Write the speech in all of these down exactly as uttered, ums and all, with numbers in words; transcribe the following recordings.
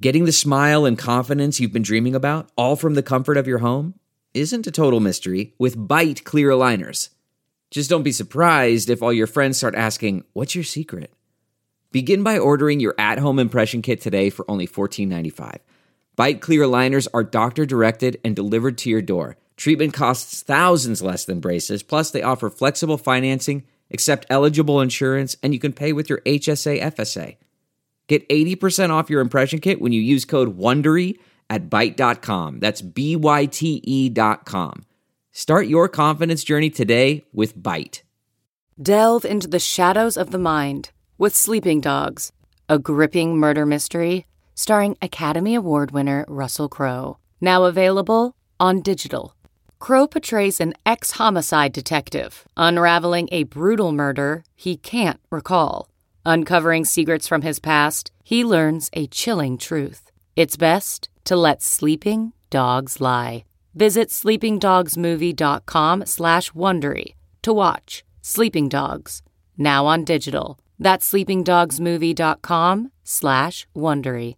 Getting the smile and confidence you've been dreaming about, all from the comfort of your home, isn't a total mystery with Byte clear aligners. Just don't be surprised if all your friends start asking, "What's your secret?" Begin by ordering your at-home impression kit today for only fourteen ninety-five. Byte clear aligners are doctor-directed and delivered to your door. Treatment costs thousands less than braces, plus they offer flexible financing, accept eligible insurance, and you can pay with your H S A F S A. Get eighty percent off your impression kit when you use code WONDERY at byte dot com. That's B Y T E dot com. Start your confidence journey today with Byte. Delve into the shadows of the mind with Sleeping Dogs, a gripping murder mystery starring Academy Award winner Russell Crowe. Now available on digital. Crowe portrays an ex-homicide detective unraveling a brutal murder he can't recall. Uncovering secrets from his past, he learns a chilling truth. It's best to let sleeping dogs lie. Visit sleepingdogsmovie.com slash Wondery to watch Sleeping Dogs, now on digital. That's sleepingdogsmovie.com slash Wondery.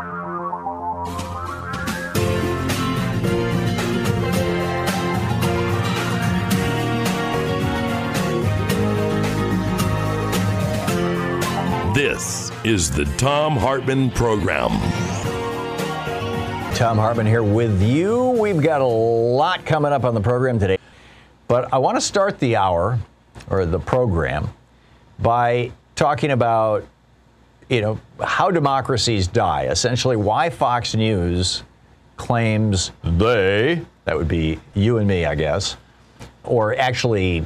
This is the Thom Hartmann Program. Thom Hartmann here with you. We've got a lot coming up on the program today, but I want to start the hour, or the program, by talking about, you know, how democracies die. Essentially, why Fox News claims they, that would be you and me, I guess, or actually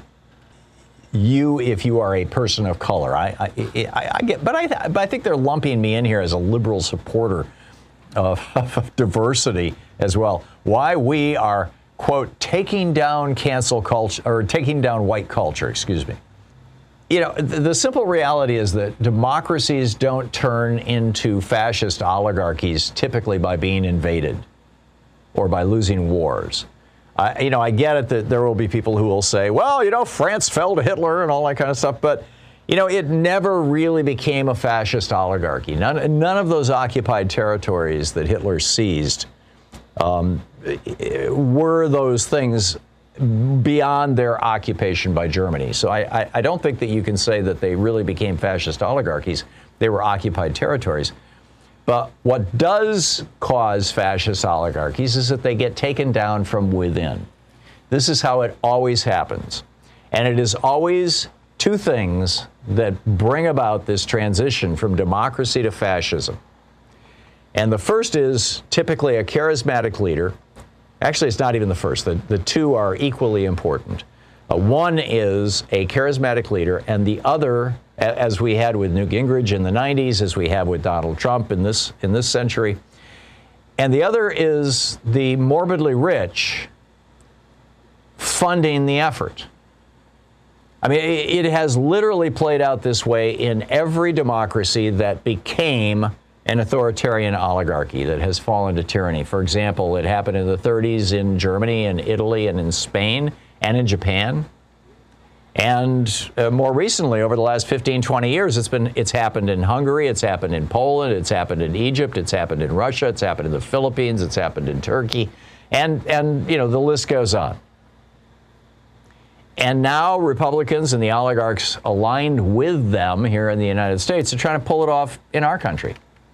you if you are a person of color. I, I, I, I get, but I, but I think they're lumping me in here as a liberal supporter of, of diversity as well. Why we are, quote, taking down cancel culture, or taking down white culture, excuse me. You know, the, the simple reality is that democracies don't turn into fascist oligarchies typically by being invaded or by losing wars. Uh, you know, I get it that there will be people who will say, well, you know, France fell to Hitler and all that kind of stuff. But, you know, it never really became a fascist oligarchy. None, none of those occupied territories that Hitler seized um, were those things beyond their occupation by Germany. So I, I, I don't think that you can say that they really became fascist oligarchies. They were occupied territories. But what does cause fascist oligarchies is that they get taken down from within. This is how it always happens. And it is always two things that bring about this transition from democracy to fascism. And the first is typically a charismatic leader. Actually, it's not even the first. The, the two are equally important. Uh, one is a charismatic leader, and the other, as we had with Newt Gingrich in the nineties, as we have with Donald Trump in this in this century. And the other is the morbidly rich funding the effort. I mean, it has literally played out this way in every democracy that became an authoritarian oligarchy, that has fallen to tyranny. For example, it happened in the thirties in Germany and Italy and in Spain and in Japan. And uh, more recently, over the last fifteen, twenty years, it's been it's happened in Hungary, it's happened in Poland, it's happened in Egypt, it's happened in Russia, it's happened in the Philippines, it's happened in Turkey, and and you know the list goes on. And now Republicans and the oligarchs aligned with them here in the United States are trying to pull it off in our country.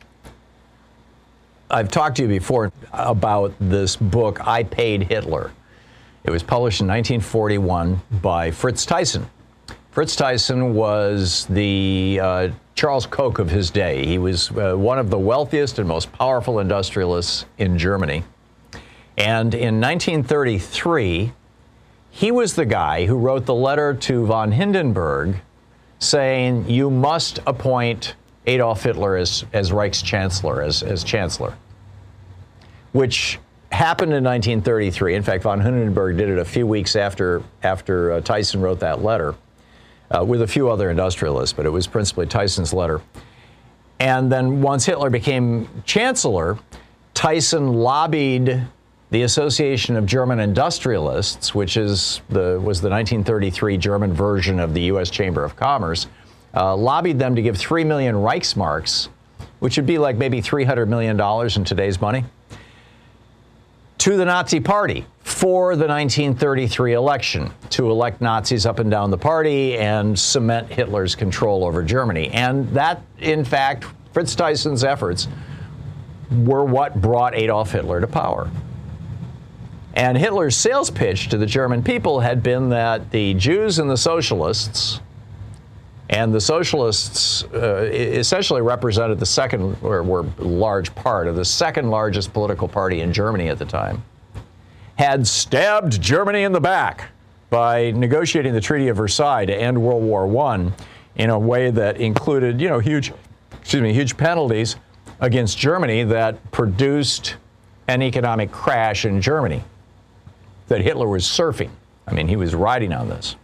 I've talked to you before about this book, I Paid Hitler. It was published in nineteen forty-one by Fritz Thyssen. Fritz Thyssen was the uh, Charles Koch of his day. He was uh, one of the wealthiest and most powerful industrialists in Germany. And in nineteen thirty-three, he was the guy who wrote the letter to von Hindenburg saying, you must appoint Adolf Hitler as, as Reichschancellor, as, as Chancellor, which happened in nineteen thirty-three. In fact, von Hindenburg did it a few weeks after after uh, Thyssen wrote that letter, uh, with a few other industrialists, but it was principally Thyssen's letter. And then once Hitler became chancellor, Thyssen lobbied the Association of German Industrialists, which is the was the nineteen thirty-three German version of the U S Chamber of Commerce, uh, lobbied them to give three million Reichsmarks, which would be like maybe three hundred million dollars in today's money, to the Nazi Party for the nineteen thirty-three election, to elect Nazis up and down the party and cement Hitler's control over Germany. And that, in fact, Fritz Tyson's efforts were what brought Adolf Hitler to power. And Hitler's sales pitch to the German people had been that the Jews and the socialists, and the socialists uh, essentially represented the second, or were a large part of the second largest political party in Germany at the time, had stabbed Germany in the back by negotiating the Treaty of Versailles to end World War One in a way that included, you know, huge, excuse me, huge penalties against Germany that produced an economic crash in Germany that Hitler was surfing. I mean, he was riding on this.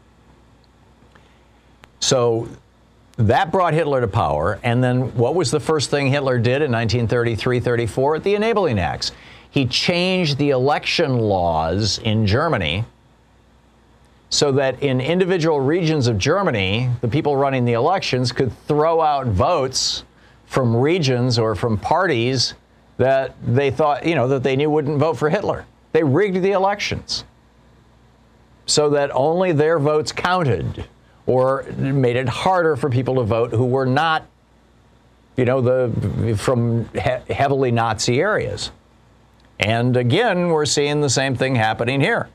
So that brought Hitler to power. And then what was the first thing Hitler did in nineteen thirty-three thirty-four? The Enabling Acts. He changed the election laws in Germany so that in individual regions of Germany, the people running the elections could throw out votes from regions or from parties that they thought, you know, that they knew wouldn't vote for Hitler. They rigged the elections so that only their votes counted, or made it harder for people to vote who were not, you know, the from he- heavily Nazi areas. And again, we're seeing the same thing happening here.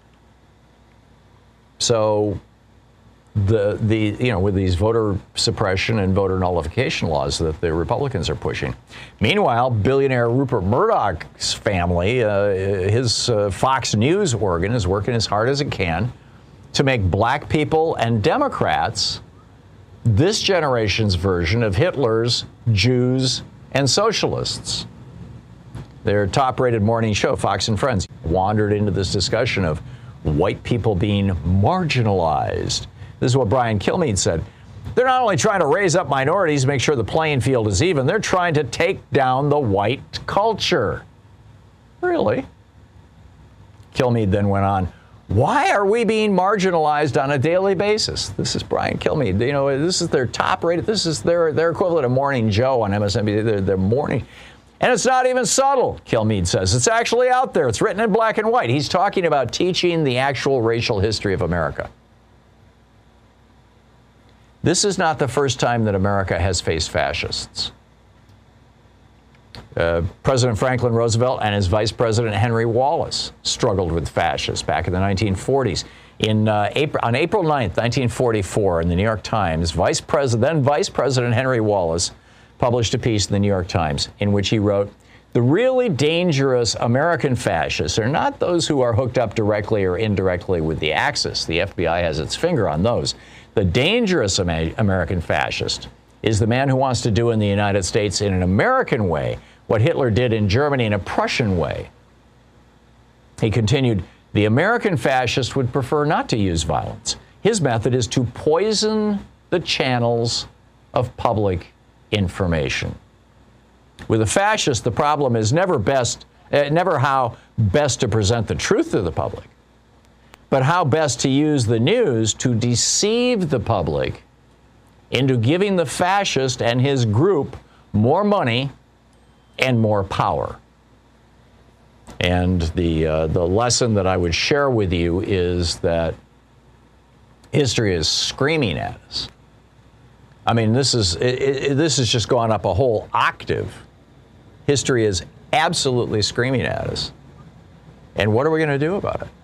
So the the you know, with these voter suppression and voter nullification laws that the Republicans are pushing. Meanwhile, billionaire Rupert Murdoch's family, uh, his uh, Fox News organ, is working as hard as it can to make black people and Democrats this generation's version of Hitler's Jews and socialists. Their top-rated morning show, Fox and Friends, wandered into this discussion of white people being marginalized. This is what Brian Kilmeade said. They're not only trying to raise up minorities, make sure the playing field is even, they're trying to take down the white culture. Really? Kilmeade then went on, why are we being marginalized on a daily basis? This is Brian Kilmeade. You know, this is their top rated, this is their, their equivalent of Morning Joe on M S N B C, their, their morning. And it's not even subtle, Kilmeade says. It's actually out there. It's written in black and white. He's talking about teaching the actual racial history of America. This is not the first time that America has faced fascists. Uh, President Franklin Roosevelt and his Vice President Henry Wallace struggled with fascists back in the nineteen forties. In, uh, April, on April ninth, nineteen forty-four, in the New York Times, Vice President, then Vice President Henry Wallace published a piece in the New York Times in which he wrote, the really dangerous American fascists are not those who are hooked up directly or indirectly with the Axis. The F B I has its finger on those. The dangerous American fascist is the man who wants to do in the United States in an American way what Hitler did in Germany in a Prussian way. He continued, the American fascist would prefer not to use violence. His method is to poison the channels of public information. With a fascist, the problem is never best, uh, never how best to present the truth to the public, but how best to use the news to deceive the public into giving the fascist and his group more money and more power. And the uh, the lesson that I would share with you is that history is screaming at us. I mean, this is it, it, this has just gone up a whole octave. History is absolutely screaming at us. And what are we going to do about it?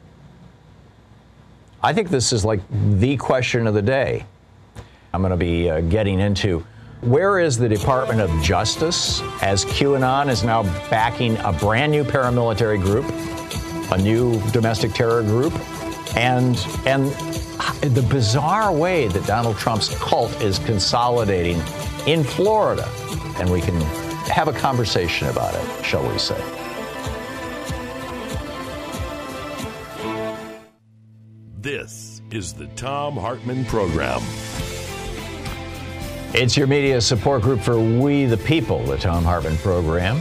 I think this is like the question of the day. I'm going to be uh, getting into where is the Department of Justice as QAnon is now backing a brand new paramilitary group, a new domestic terror group, and and the bizarre way that Donald Trump's cult is consolidating in Florida. And we can have a conversation about it, shall we say. This is the Thom Hartmann Program. It's your media support group for We the People, the Thom Hartmann Program.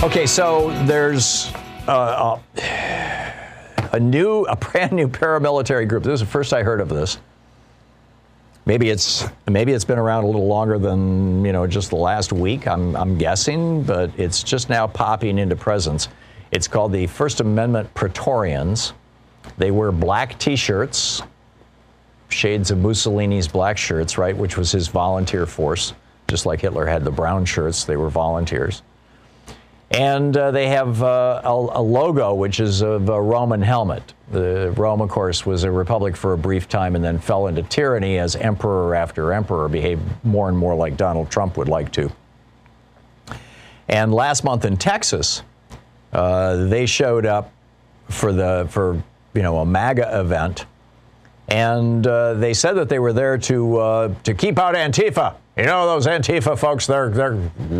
Okay, so there's uh, a new, a brand new paramilitary group. This is the first I heard of this. Maybe it's maybe it's been around a little longer than, you know, just the last week, I'm I'm guessing, but it's just now popping into presence. It's called the First Amendment Praetorians. They wear black T-shirts, shades of Mussolini's black shirts, right, which was his volunteer force. Just like Hitler had the brown shirts, they were volunteers. And uh, they have uh, a, a logo, which is of a Roman helmet. The Rome, of course, was a republic for a brief time and then fell into tyranny as emperor after emperor behaved more and more like Donald Trump would like to. And last month in Texas, uh, they showed up for the for you know a MAGA event, and uh, they said that they were there to uh, to keep out Antifa. You know those Antifa folks? They're they're.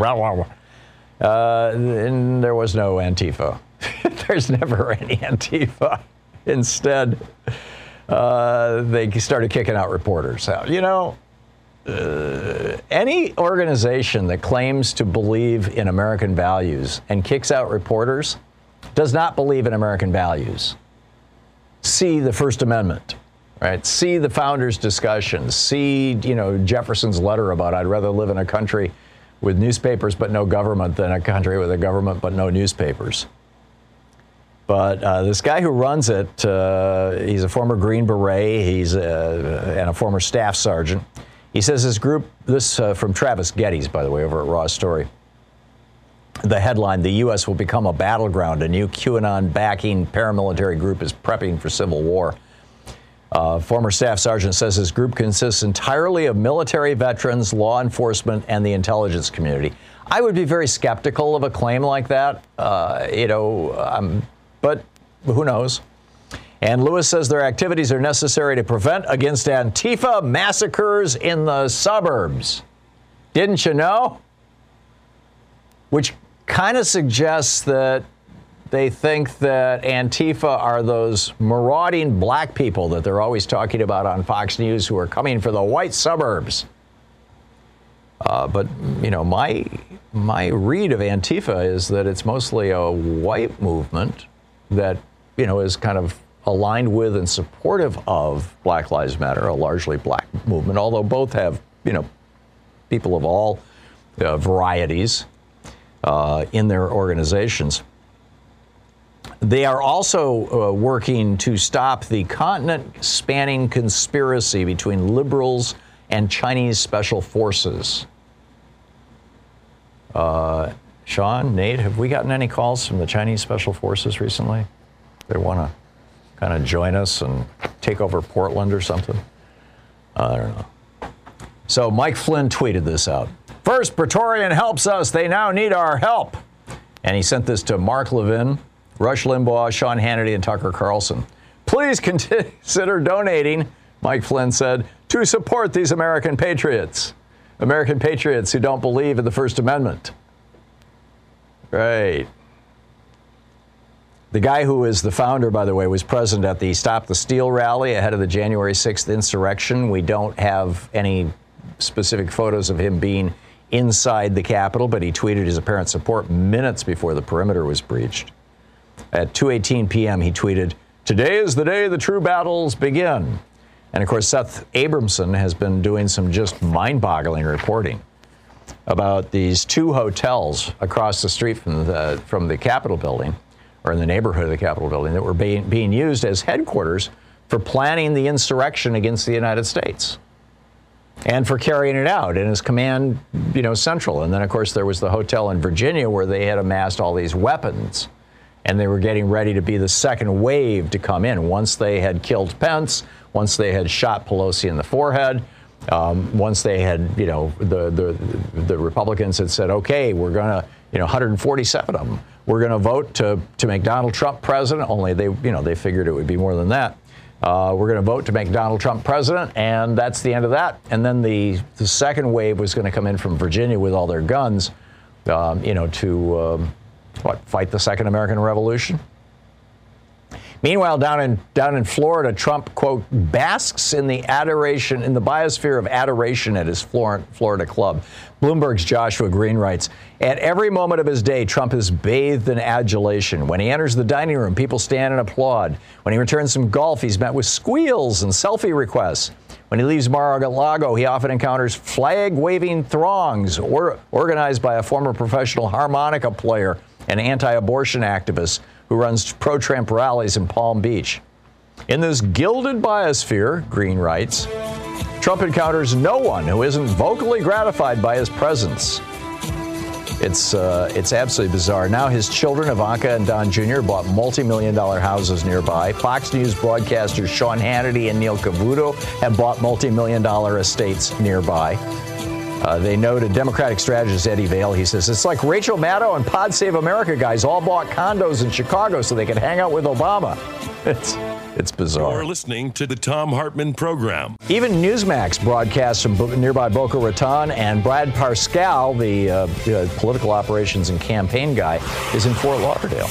Uh, and there was no Antifa. There's never any Antifa. Instead, uh, they started kicking out reporters out. You know, uh, any organization that claims to believe in American values and kicks out reporters does not believe in American values. See the First Amendment, right? See the founders' discussions. See, you know, Jefferson's letter about I'd rather live in a country with newspapers but no government than a country with a government but no newspapers. But uh, this guy who runs it, uh, he's a former Green Beret, he's a, and a former staff sergeant. He says his group, this uh, from Travis Geddes, by the way, over at Raw Story. The headline, the U S will become a battleground. A new QAnon-backing paramilitary group is prepping for civil war. Uh, former staff sergeant says his group consists entirely of military veterans, law enforcement, and the intelligence community. I would be very skeptical of a claim like that, uh, you know, um, but who knows? And Lewis says their activities are necessary to prevent against Antifa massacres in the suburbs. Didn't you know? Which kind of suggests that they think that Antifa are those marauding black people that they're always talking about on Fox News who are coming for the white suburbs. Uh, but, you know, my my read of Antifa is that it's mostly a white movement that, you know, is kind of aligned with and supportive of Black Lives Matter, a largely black movement, although both have, you know, people of all uh, varieties uh, in their organizations. They are also uh, working to stop the continent-spanning conspiracy between liberals and Chinese special forces. Uh, Sean, Nate, have we gotten any calls from the Chinese special forces recently? They want to kind of join us and take over Portland or something? I don't know. So Mike Flynn tweeted this out. First, Praetorian helps us. They now need our help. And he sent this to Mark Levin, Rush Limbaugh, Sean Hannity, and Tucker Carlson. Please consider donating, Mike Flynn said, to support these American patriots. American patriots who don't believe in the First Amendment. Right. The guy who is the founder, by the way, was present at the Stop the Steal rally ahead of the January sixth insurrection. We don't have any specific photos of him being inside the Capitol, but he tweeted his apparent support minutes before the perimeter was breached. At two eighteen p.m., he tweeted, "Today is the day the true battles begin." And, of course, Seth Abramson has been doing some just mind-boggling reporting about these two hotels across the street from the from the Capitol building, or in the neighborhood of the Capitol building, that were being, being used as headquarters for planning the insurrection against the United States and for carrying it out in his command, you know, central. And then, of course, there was the hotel in Virginia where they had amassed all these weapons. And they were getting ready to be the second wave to come in. Once they had killed Pence, once they had shot Pelosi in the forehead, um, once they had, you know, the, the the Republicans had said, okay, we're going to, you know, one hundred forty-seven of them, we're going to vote to to make Donald Trump president. Only they, you know, they figured it would be more than that. Uh, we're going to vote to make Donald Trump president, and that's the end of that. And then the the second wave was going to come in from Virginia with all their guns, um, you know, to. Um, What, fight the Second American Revolution? Meanwhile, down in down in Florida, Trump, quote, basks in the adoration, in the biosphere of adoration at his Florida club. Bloomberg's Joshua Green writes, at every moment of his day, Trump is bathed in adulation. When he enters the dining room, people stand and applaud. When he returns from golf, he's met with squeals and selfie requests. When he leaves Mar-a-Lago, he often encounters flag-waving throngs or, organized by a former professional harmonica player and anti-abortion activist who runs pro-Trump rallies in Palm Beach. In this gilded biosphere, Green writes, Trump encounters no one who isn't vocally gratified by his presence. It's uh, it's absolutely bizarre. Now his children, Ivanka and Don Junior, bought multi-million dollar houses nearby. Fox News broadcasters Sean Hannity and Neil Cavuto have bought multi-million dollar estates nearby. Uh, they noted Democratic strategist Eddie Vail. He says, it's like Rachel Maddow and Pod Save America guys all bought condos in Chicago so they could hang out with Obama. It's it's bizarre. You're listening to the Thom Hartmann Program. Even Newsmax broadcasts from nearby Boca Raton, and Brad Parscale, the uh, uh, political operations and campaign guy, is in Fort Lauderdale.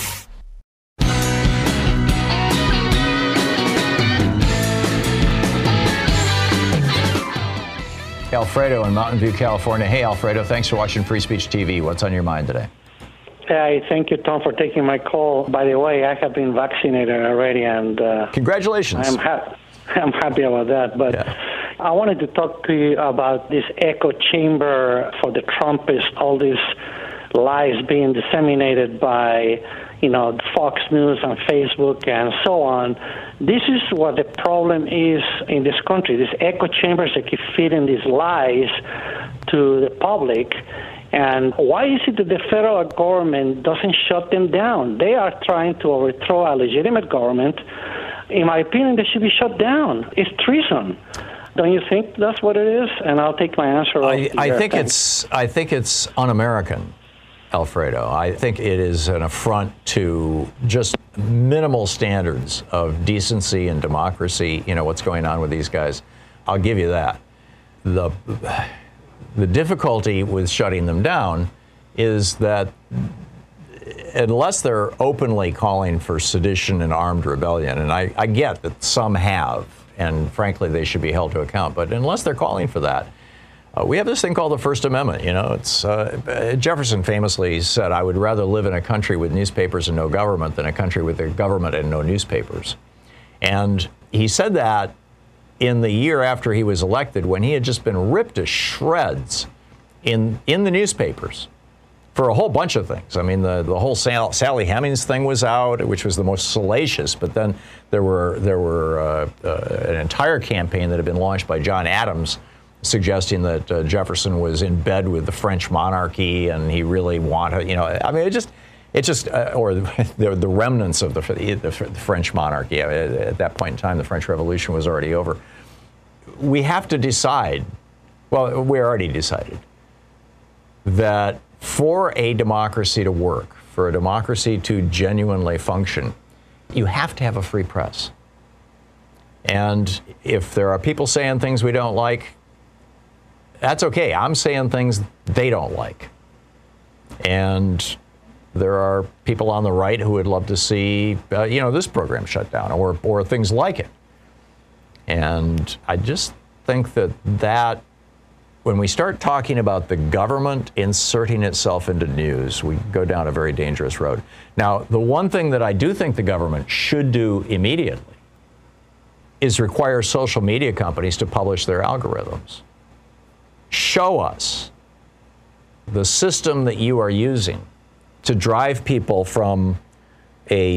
Alfredo in Mountain View, California. Hey, Alfredo, thanks for watching Free Speech T V. What's on your mind today? Hey, thank you, Tom, for taking my call. By the way, I have been vaccinated already, and uh, congratulations. I'm, ha- I'm happy about that. But yeah. I wanted to talk to you about this echo chamber for the Trumpists, all these lies being disseminated by, you know, Fox News and Facebook and so on. This is what the problem is in this country. These echo chambers that keep feeding these lies to the public. And why is it that the federal government doesn't shut them down? They are trying to overthrow a legitimate government. In my opinion, they should be shut down. It's treason. Don't you think that's what it is? And I'll take my answer. I, I think it's I think it's un-American, Alfredo. I think it is an affront to just minimal standards of decency and democracy. You know, what's going on with these guys. I'll give you that. The The difficulty with shutting them down is that unless they're openly calling for sedition and armed rebellion, and I, I get that some have, and frankly they should be held to account, but unless they're calling for that, uh, we have this thing called the First Amendment. You know, it's uh, Jefferson famously said, "I would rather live in a country with newspapers and no government than a country with a government and no newspapers." And he said that in the year after he was elected, when he had just been ripped to shreds in in the newspapers for a whole bunch of things. I mean, the, the whole Sal, Sally Hemings thing was out, which was the most salacious, but then there were there were uh, uh, an entire campaign that had been launched by John Adams suggesting that uh, Jefferson was in bed with the French monarchy and he really wanted, you know, I mean, it just, it just, uh, or the, the remnants of the, the, the French monarchy. I mean, at that point in time, the French Revolution was already over. We have to decide, well, we already decided, that for a democracy to work, for a democracy to genuinely function, you have to have a free press. And if there are people saying things we don't like, that's okay. I'm saying things they don't like. And there are people on the right who would love to see, uh, you know, this program shut down or or things like it. And I just think that that when we start talking about the government inserting itself into news, we go down a very dangerous road. Now, the one thing that I do think the government should do immediately is require social media companies to publish their algorithms. Show us the system that you are using to drive people from a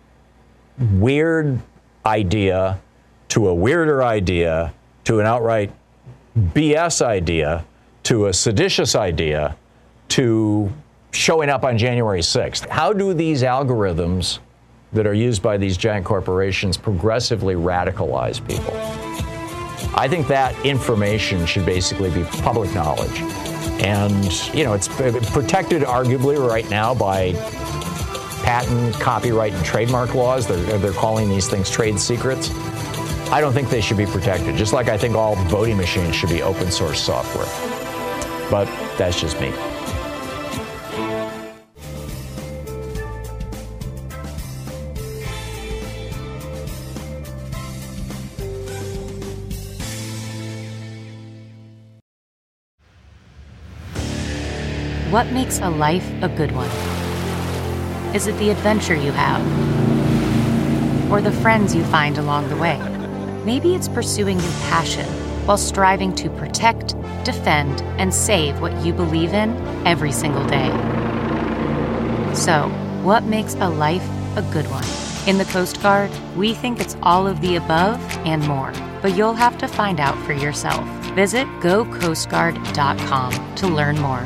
weird idea to a weirder idea to an outright B S idea to a seditious idea to showing up on January sixth. How do these algorithms that are used by these giant corporations progressively radicalize people? I think that information should basically be public knowledge. And, you know, it's protected arguably right now by patent, copyright, and trademark laws. They're, they're calling these things trade secrets. I don't think they should be protected, just like I think all voting machines should be open source software. But that's just me. What makes a life a good one? Is it the adventure you have? Or the friends you find along the way? Maybe it's pursuing your passion while striving to protect, defend, and save what you believe in every single day. So, what makes a life a good one? In the Coast Guard, we think it's all of the above and more, but you'll have to find out for yourself. Visit go coast guard dot com to learn more.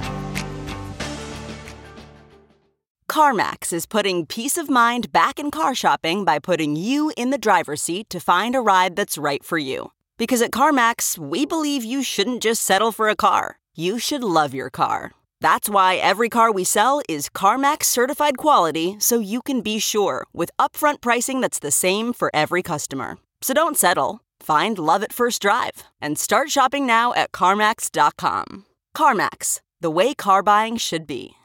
CarMax is putting peace of mind back in car shopping by putting you in the driver's seat to find a ride that's right for you. Because at CarMax, we believe you shouldn't just settle for a car. You should love your car. That's why every car we sell is CarMax certified quality, so you can be sure with upfront pricing that's the same for every customer. So don't settle. Find love at first drive and start shopping now at CarMax dot com. CarMax, the way car buying should be.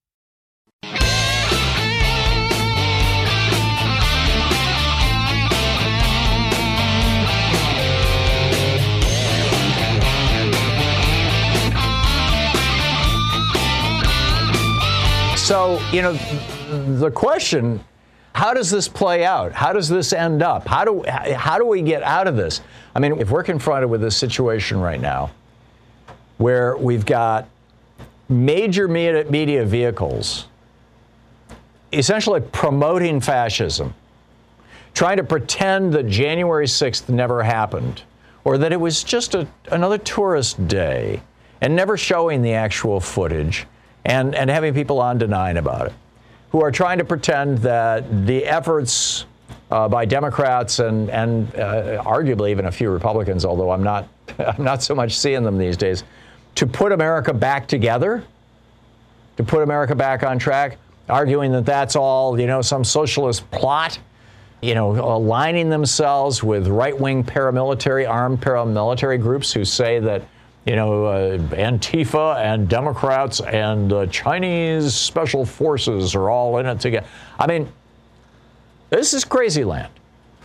So, you know, the question, how does this play out? How does this end up? How do how do we get out of this? I mean, if we're confronted with this situation right now where we've got major media, media vehicles essentially promoting fascism, trying to pretend that January sixth never happened, or that it was just a, another tourist day, and never showing the actual footage, and, and having people on denying about it, who are trying to pretend that the efforts uh, by Democrats and, and uh, arguably even a few Republicans, although I'm not, I'm not so much seeing them these days, to put America back together, to put America back on track, arguing that that's all, you know, some socialist plot, you know, aligning themselves with right-wing paramilitary, armed paramilitary groups who say that, you know, uh, Antifa and Democrats and uh, Chinese special forces are all in it together. I mean, this is crazy land.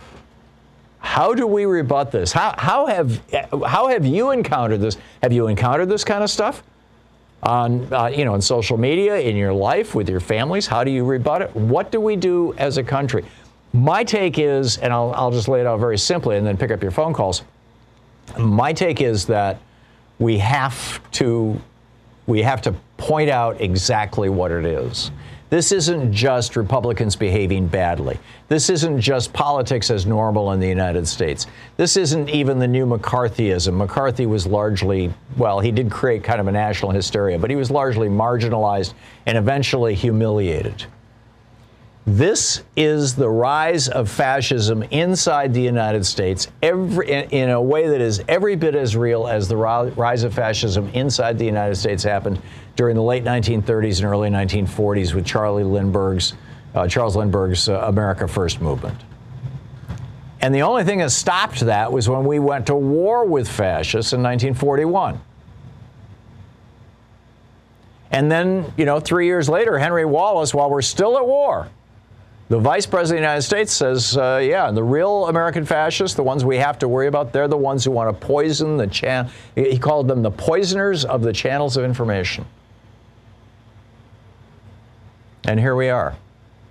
How do we rebut this? How, how have how have you encountered this? Have you encountered this kind of stuff on, uh, you know, on social media, in your life, with your families? How do you rebut it? What do we do as a country? My take is, and I'll, I'll just lay it out very simply and then pick up your phone calls. My take is that we have to we have to point out exactly what it is. This isn't just Republicans behaving badly. This isn't just politics as normal in the United States. This isn't even the new McCarthyism. McCarthy was largely, well, he did create kind of a national hysteria, but he was largely marginalized and eventually humiliated. This is the rise of fascism inside the United States, every, in, in a way that is every bit as real as the rise of fascism inside the United States happened during the late nineteen thirties and early nineteen forties with Charlie Lindbergh's, uh, Charles Lindbergh's uh, America First movement. And the only thing that stopped that was when we went to war with fascists in nineteen forty-one. And then, you know, three years later, Henry Wallace, while we're still at war, the Vice President of the United States says, uh, yeah, the real American fascists, the ones we have to worry about, they're the ones who want to poison the channel. He called them the poisoners of the channels of information. And here we are.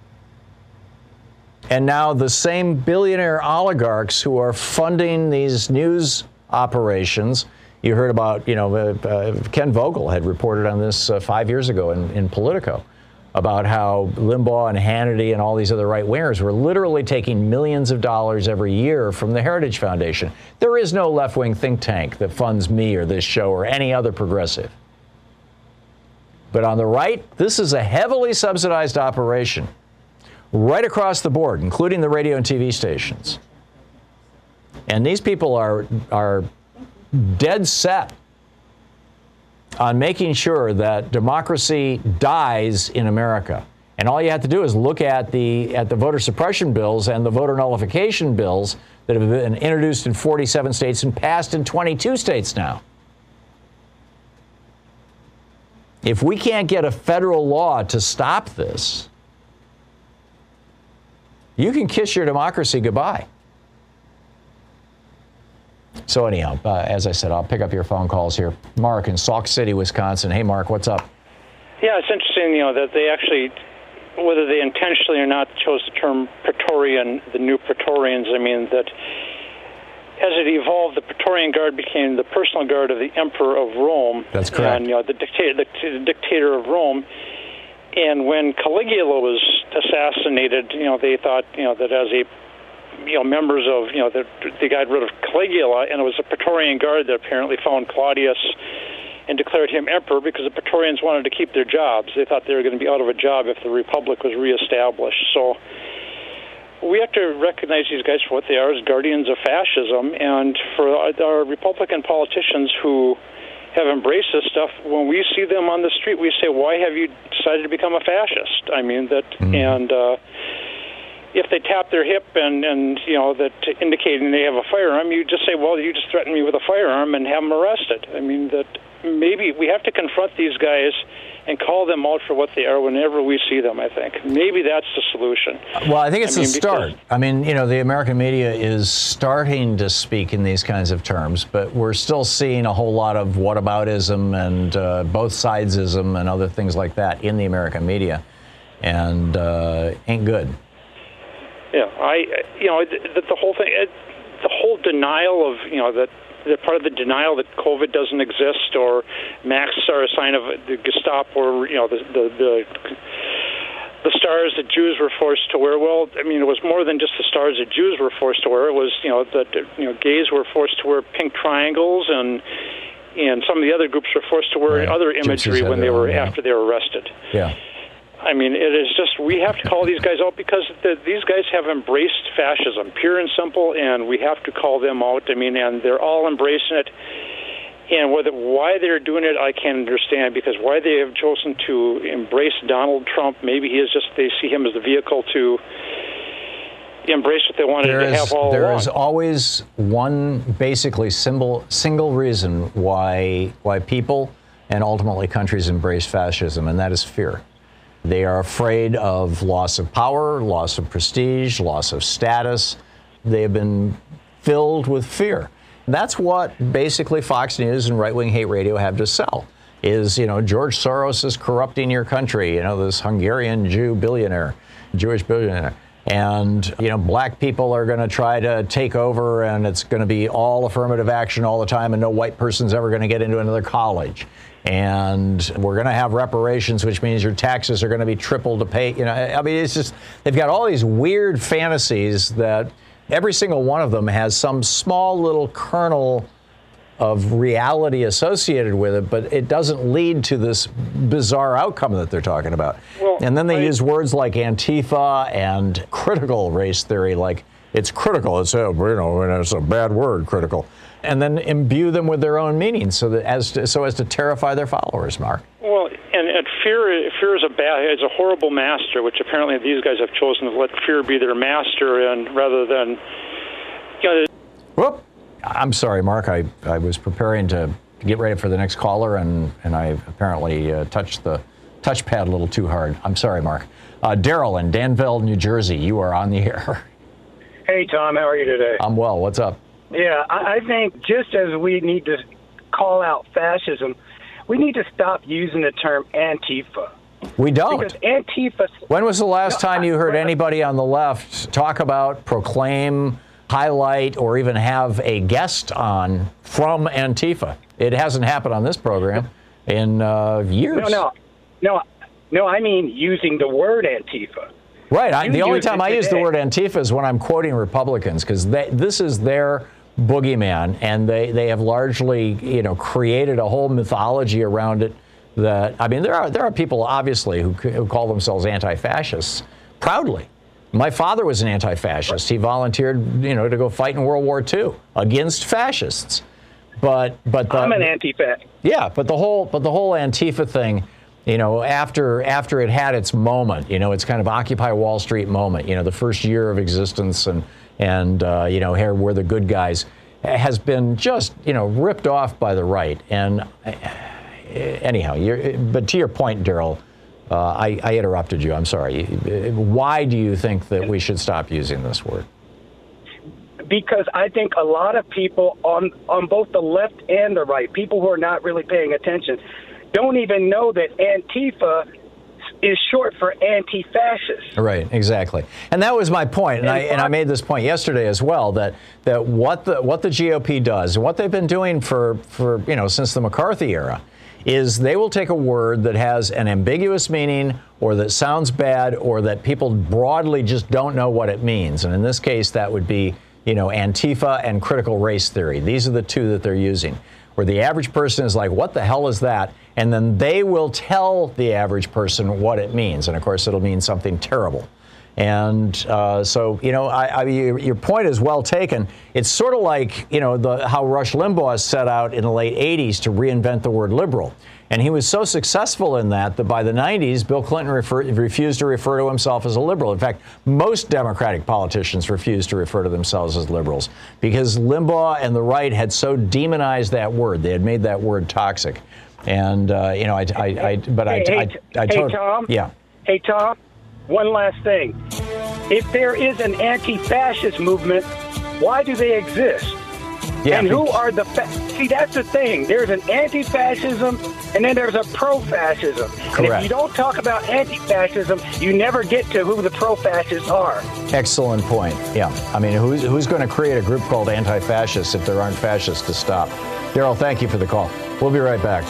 And now the same billionaire oligarchs who are funding these news operations, you heard about, you know, uh, uh, Ken Vogel had reported on this uh, five years ago in, in Politico, about how Limbaugh and Hannity and all these other right-wingers were literally taking millions of dollars every year from the Heritage Foundation. There is no left-wing think tank that funds me or this show or any other progressive. But on the right, this is a heavily subsidized operation right across the board, including the radio and T V stations. And these people are, are dead set on making sure that democracy dies in America. And all you have to do is look at the at the voter suppression bills and the voter nullification bills that have been introduced in forty-seven states and passed in twenty-two states now. If we can't get a federal law to stop this, you can kiss your democracy goodbye. So anyhow, uh, as I said, I'll pick up your phone calls here. Mark in Sauk City, Wisconsin. Hey, Mark, what's up? Yeah, it's interesting, you know, that they actually, whether they intentionally or not, chose the term Praetorian, the new Praetorians. I mean, that as it evolved, the Praetorian Guard became the personal guard of the Emperor of Rome. That's correct. And, you know, the dictator, the, the dictator of Rome. And when Caligula was assassinated, you know, they thought, you know, that as a, you know, members of, you know, the, they got rid of Caligula, and it was the Praetorian Guard that apparently found Claudius and declared him emperor because the Praetorians wanted to keep their jobs. They thought they were going to be out of a job if the Republic was reestablished. So we have to recognize these guys for what they are, as guardians of fascism. And for our Republican politicians who have embraced this stuff, when we see them on the street, we say, why have you decided to become a fascist? I mean, that, mm-hmm. and uh, if they tap their hip and, and, you know, that indicating they have a firearm, you just say, well, you just threatened me with a firearm and have them arrested. I mean, that maybe we have to confront these guys and call them out for what they are whenever we see them, I think. Maybe that's the solution. Well, I think it's I mean, a start. I mean, you know, the American media is starting to speak in these kinds of terms, but we're still seeing a whole lot of whataboutism and uh, both sidesism and other things like that in the American media, and uh, ain't good. Yeah, I, you know, the, the whole thing, it, the whole denial of, you know, that they're part of the denial that COVID doesn't exist, or masks are a sign of the Gestapo, or, you know, the, the the the stars that Jews were forced to wear. Well, I mean, it was more than just the stars that Jews were forced to wear. It was, you know, that, you know, gays were forced to wear pink triangles, and and some of the other groups were forced to wear right. other imagery when they were own, after yeah. they were arrested. Yeah. I mean, it is just, we have to call these guys out because the, these guys have embraced fascism, pure and simple, and we have to call them out. I mean, and they're all embracing it. And whether, why they're doing it, I can't understand, because why they have chosen to embrace Donald Trump, maybe he is just, they see him as the vehicle to embrace what they wanted there to is, have all there along. There is always one basically symbol, single reason why why people and ultimately countries embrace fascism, and that is fear. They are afraid of loss of power, loss of prestige, loss of status. They have been filled with fear. That's what basically Fox News and right-wing hate radio have to sell, is, you know, George Soros is corrupting your country, you know, this Hungarian Jew billionaire, Jewish billionaire. And, you know, black people are going to try to take over, and it's going to be all affirmative action all the time, and no white person's ever going to get into another college. And we're going to have reparations, which means your taxes are going to be triple to pay. You know, I mean, it's just, they've got all these weird fantasies that every single one of them has some small little kernel of reality associated with it, but it doesn't lead to this bizarre outcome that they're talking about. Well, and then they I, use words like Antifa and critical race theory, like it's critical. It's a, you know, it's a bad word, critical. And then imbue them with their own meaning, so that as to, so as to terrify their followers, Mark. Well, and, and fear, fear is a bad, it's a horrible master, which apparently these guys have chosen to let fear be their master, and rather than, you know. Whoop! I'm sorry, Mark. I, I was preparing to get ready for the next caller, and and I apparently uh, touched the touchpad a little too hard. I'm sorry, Mark. Uh, Daryl in Danville, New Jersey, you are on the air. Hey, Tom. How are you today? I'm well. What's up? Yeah, I think just as we need to call out fascism, we need to stop using the term Antifa. We don't. Because Antifa... When was the last no, time you heard I, anybody on the left talk about, proclaim, highlight, or even have a guest on from Antifa? It hasn't happened on this program in uh, years. No, no. No, no, I mean using the word Antifa. Right. I, the only time I use the today. word Antifa is when I'm quoting Republicans, because this is their boogeyman, and they, they have largely, you know, created a whole mythology around it. That, I mean, there are there are people obviously who, who call themselves anti-fascists proudly. My father was an anti-fascist. He volunteered, you know, to go fight in World War Two against fascists. But but the, I'm an anti-fascist. Yeah, but the whole but the whole Antifa thing, you know, after after it had its moment, you know, it's kind of Occupy Wall Street moment, you know, the first year of existence, and and uh, you know, here we're the good guys, has been just, you know, ripped off by the right. And uh, anyhow, you're, but to your point, Daryl, uh, I, I interrupted you. I'm sorry. Why do you think that we should stop using this word? Because I think a lot of people on on both the left and the right, people who are not really paying attention, don't even know that Antifa is short for anti-fascist. Right, exactly. And that was my point, and, and I and I made this point yesterday as well, that that what the what the G O P does, and what they've been doing for, for you know, since the McCarthy era, is they will take a word that has an ambiguous meaning or that sounds bad or that people broadly just don't know what it means. And in this case, that would be, you know, Antifa and critical race theory. These are the two that they're using, where the average person is like, what the hell is that? And then they will tell the average person what it means. And, of course, it'll mean something terrible. And uh, so, you know, I, I, your, your point is well taken. It's sort of like, you know, the, how Rush Limbaugh set out in the late eighties to reinvent the word liberal. And he was so successful in that that by the nineties, Bill Clinton refer, refused to refer to himself as a liberal. In fact, most Democratic politicians refused to refer to themselves as liberals because Limbaugh and the right had so demonized that word. They had made that word toxic. And, uh, you know, I, I, I but hey, I, hey, I, I, I told, hey, Tom. Yeah. Hey, Tom, one last thing. If there is an anti-fascist movement, why do they exist? Yeah, and who are the fa- see? That's the thing. There's an anti-fascism, and then there's a pro-fascism. Correct. And if you don't talk about anti-fascism, you never get to who the pro-fascists are. Excellent point. Yeah, I mean, who's who's going to create a group called anti-fascists if there aren't fascists to stop? Daryl, thank you for the call. We'll be right back.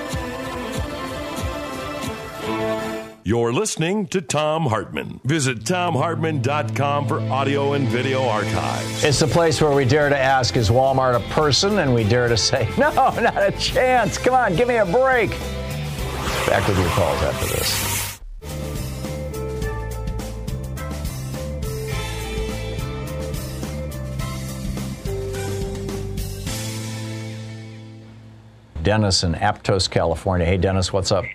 You're listening to Thom Hartmann. Visit Thom Hartmann dot com for audio and video archives. It's the place where we dare to ask, is Walmart a person? And we dare to say, no, not a chance. Come on, give me a break. Back with your calls after this. Dennis in Aptos, California. Hey, Dennis, what's up?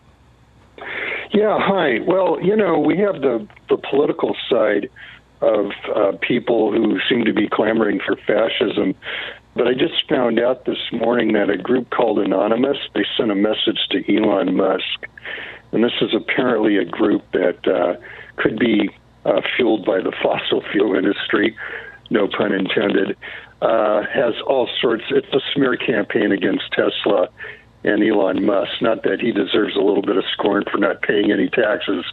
Yeah, hi. Well, you know, we have the, the political side of uh, people who seem to be clamoring for fascism. But I just found out this morning that a group called Anonymous, they sent a message to Elon Musk. And this is apparently a group that uh, could be uh, fueled by the fossil fuel industry, no pun intended, uh, has all sorts, it's a smear campaign against Tesla and Elon Musk. Not that he deserves a little bit of scorn for not paying any taxes,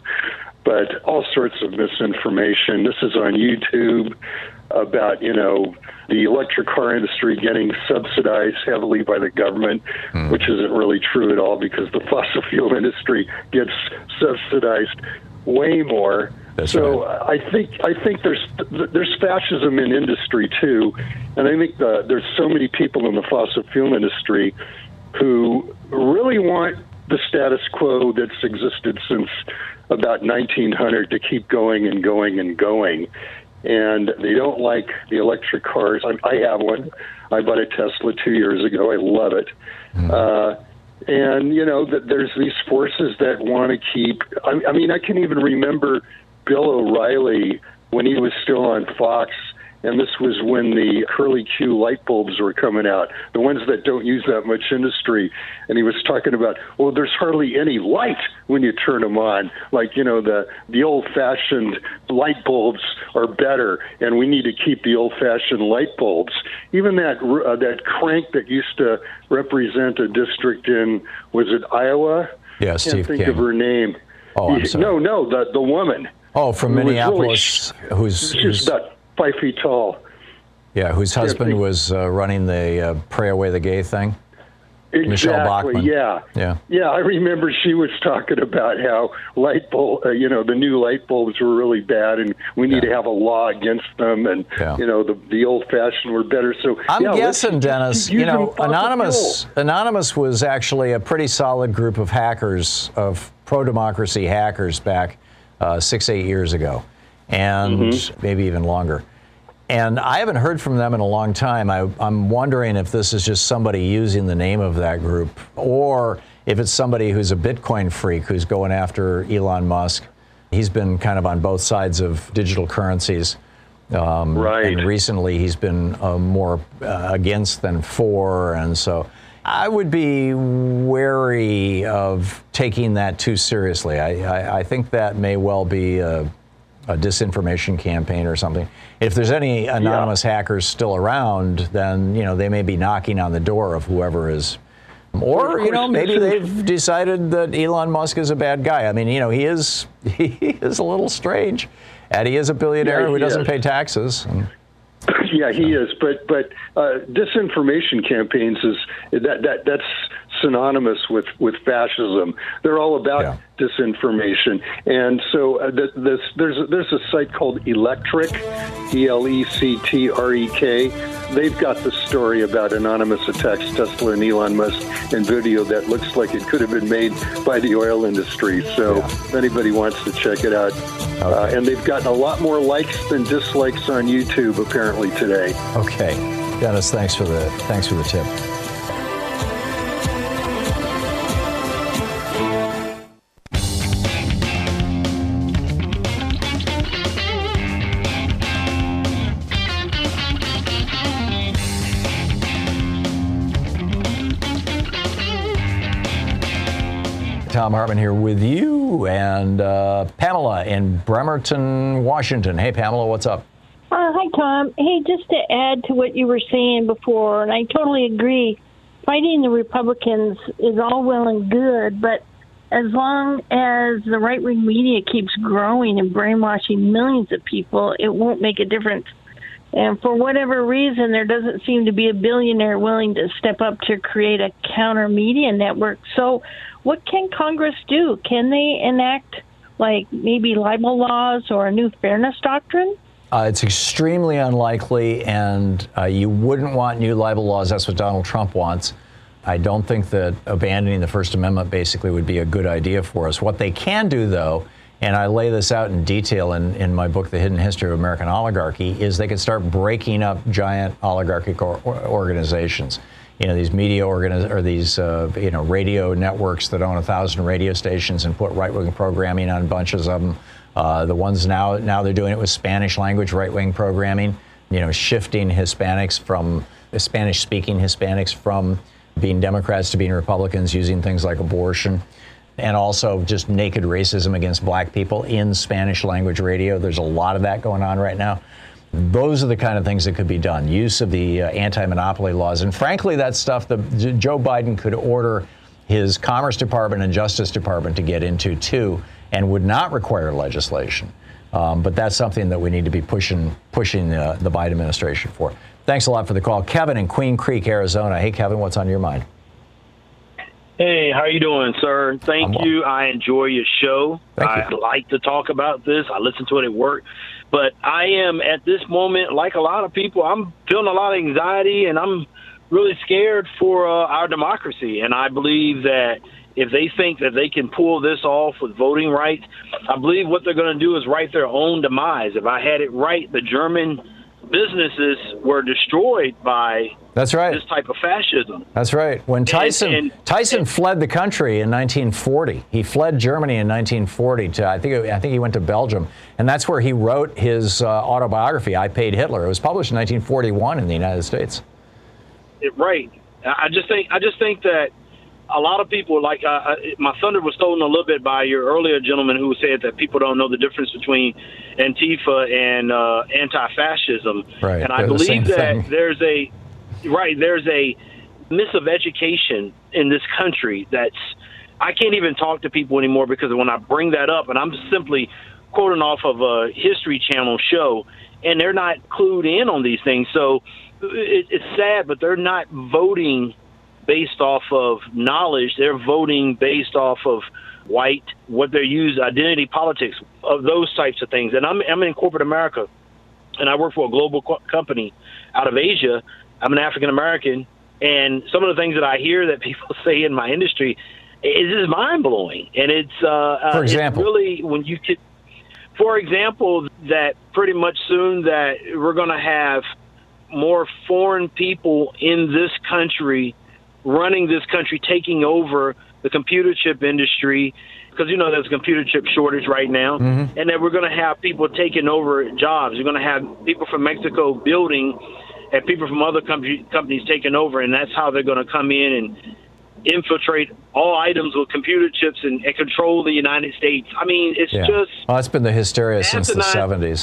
but all sorts of misinformation. This is on YouTube about, you know, the electric car industry getting subsidized heavily by the government, mm. which isn't really true at all because the fossil fuel industry gets subsidized way more. That's so right. I think I think there's there's fascism in industry too, and I think the, there's so many people in the fossil fuel industry who really want the status quo that's existed since about nineteen hundred to keep going and going and going. And they don't like the electric cars. I, I have one. I bought a Tesla two years ago. I love it. Mm. Uh, and, you know, that there's these forces that want to keep... I, I mean, I can even remember Bill O'Reilly when he was still on Fox, and this was when the curly Q light bulbs were coming out, the ones that don't use that much industry. And he was talking about, well, there's hardly any light when you turn them on. Like, you know, the, the old-fashioned light bulbs are better, and we need to keep the old-fashioned light bulbs. Even that uh, that crank that used to represent a district in, was it Iowa? Yeah, I Steve can't think King. of her name. Oh, I'm sorry. No, no, the, the woman. Oh, from who was Minneapolis, really, who's... She's who's about five feet tall. Yeah, whose husband Yeah, was uh, running the uh, Pray Away the Gay thing. Exactly, Michelle Bachmann. yeah. Yeah. Yeah, I remember she was talking about how light bulb, uh, you know, the new light bulbs were really bad and we need Yeah. to have a law against them and, Yeah. you know, the, the old-fashioned were better. So I'm yeah, guessing, let's Dennis, keep you know, using fossil Anonymous fuel. Anonymous was actually a pretty solid group of hackers, of pro-democracy hackers back uh, six, eight years ago, and Mm-hmm. maybe even longer. And I haven't heard from them in a long time. I, I'm wondering if this is just somebody using the name of that group, or if it's somebody who's a Bitcoin freak who's going after Elon Musk. He's been kind of on both sides of digital currencies. Um, Right. And recently he's been uh, more uh, against than for. And so I would be wary of taking that too seriously. I, I, I think that may well be a, a disinformation campaign or something. If there's any anonymous yeah. hackers still around, then, you know, they may be knocking on the door of whoever is Or, you know, maybe they've decided that Elon Musk is a bad guy. I mean, you know, he is he is a little strange. And he is a billionaire yeah, who doesn't is. pay taxes. Yeah, he is. But but uh, disinformation campaigns is that that that's synonymous with, with fascism. They're all about yeah. disinformation. And so uh, th- this, there's a, there's a site called Electrek, E L E C T R E K. They've got the story about anonymous attacks, Tesla and Elon Musk, and video that looks like it could have been made by the oil industry. So yeah. if anybody wants to check it out. Okay. Uh, and they've gotten a lot more likes than dislikes on YouTube apparently today. Okay. Dennis, thanks for the thanks for the tip. Thom Hartmann here with you and uh, Pamela in Bremerton, Washington. Hey, Pamela, what's up? Uh, hi, Tom. Hey, just to add to what you were saying before, and I totally agree, fighting the Republicans is all well and good, but as long as the right-wing media keeps growing and brainwashing millions of people, it won't make a difference. And for whatever reason, there doesn't seem to be a billionaire willing to step up to create a counter media network. So what can Congress do? Can they enact, like, maybe libel laws or a new fairness doctrine? Uh, it's extremely unlikely, and uh, you wouldn't want new libel laws. That's what Donald Trump wants. I don't think that abandoning the First Amendment basically would be a good idea for us. What they can do, though, and I lay this out in detail in, in my book, The Hidden History of American Oligarchy, is they can start breaking up giant oligarchic or, or organizations. You know, these media organiz- or these, uh, you know, radio networks that own a thousand radio stations and put right-wing programming on bunches of them. Uh, the ones now, now they're doing it with Spanish language right-wing programming, you know, shifting Hispanics from, Spanish-speaking Hispanics from being Democrats to being Republicans, using things like abortion. And also just naked racism against black people in Spanish language radio. There's a lot of that going on right now. Those are the kind of things that could be done. Use of the uh, anti-monopoly laws. And frankly, that's stuff that J- Joe Biden could order his Commerce Department and Justice Department to get into, too, and would not require legislation. Um, but that's something that we need to be pushing pushing uh, the Biden administration for. Thanks a lot for the call. Kevin in Queen Creek, Arizona. Hey, Kevin, what's on your mind? Hey, how you doing, sir? Thank I'm you. Well. I enjoy your show. Thank I you. like to talk about this. I listen to it at work. But I am, at this moment, like a lot of people, I'm feeling a lot of anxiety, and I'm really scared for uh, our democracy. And I believe that if they think that they can pull this off with voting rights, I believe what they're going to do is write their own demise. If I had it right, the German businesses were destroyed by That's right. this type of fascism. That's right. When Tyson and, and, Tyson and, fled the country in nineteen forty, he fled Germany in nineteen forty to I think I think he went to Belgium, and that's where he wrote his uh, autobiography, I Paid Hitler. It was published in nineteen forty-one in the United States. It, right. I just think I just think that a lot of people, like uh, my thunder was stolen a little bit by your earlier gentleman who said that people don't know the difference between Antifa and uh, anti-fascism. Right. And I They're the believe same that thing. there's a right there's a miss of education in this country that's I can't even talk to people anymore because when I bring that up, and I'm simply quoting off of a History Channel show, and they're not clued in on these things. So it, it's sad, but they're not voting based off of knowledge. They're voting based off of white, what they use, identity politics, of those types of things. And I'm, I'm in corporate America, and I work for a global co- company out of Asia. I'm an African-American, and some of the things that I hear that people say in my industry is just mind-blowing. And it's, uh, for example, it's really when you could, for example, that pretty much soon that we're going to have more foreign people in this country running this country, taking over the computer chip industry, because, you know, there's a computer chip shortage right now, mm-hmm. and that we're going to have people taking over jobs. We're going to have people from Mexico building and people from other com- companies taking over, and that's how they're going to come in and infiltrate all items with computer chips and, and control the United States. I mean, it's yeah. just... Well, that's been the hysteria since the seventies.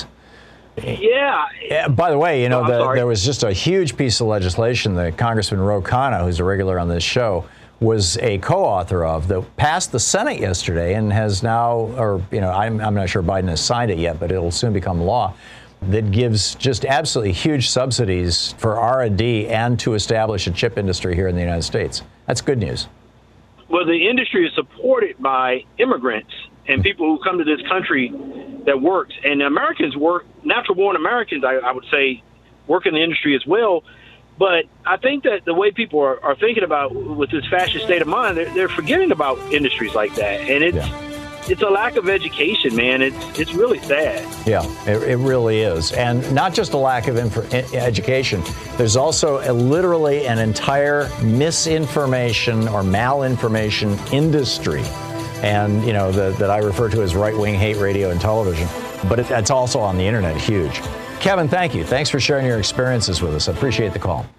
Yeah. yeah. By the way, you know, oh, the, there was just a huge piece of legislation that Congressman Ro Khanna, who's a regular on this show, was a co-author of, that passed the Senate yesterday and has now, or, you know, I'm, I'm not sure Biden has signed it yet, but it'll soon become law, that gives just absolutely huge subsidies for R and D and to establish a chip industry here in the United States. That's good news. Well, the industry is supported by immigrants and people who come to this country that works. And Americans work, natural-born Americans, I, I would say, work in the industry as well. But I think that the way people are, are thinking about with this fascist state of mind, they're, they're forgetting about industries like that. And it's yeah. it's a lack of education, man. It's it's really sad. Yeah, it, it really is. And not just a lack of info, education. There's also a, literally an entire misinformation or malinformation industry. And, you know, the, that I refer to as right-wing hate radio and television. But it, it's also on the internet, huge. Kevin, thank you. Thanks for sharing your experiences with us. I appreciate the call.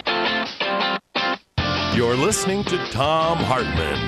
You're listening to Thom Hartmann.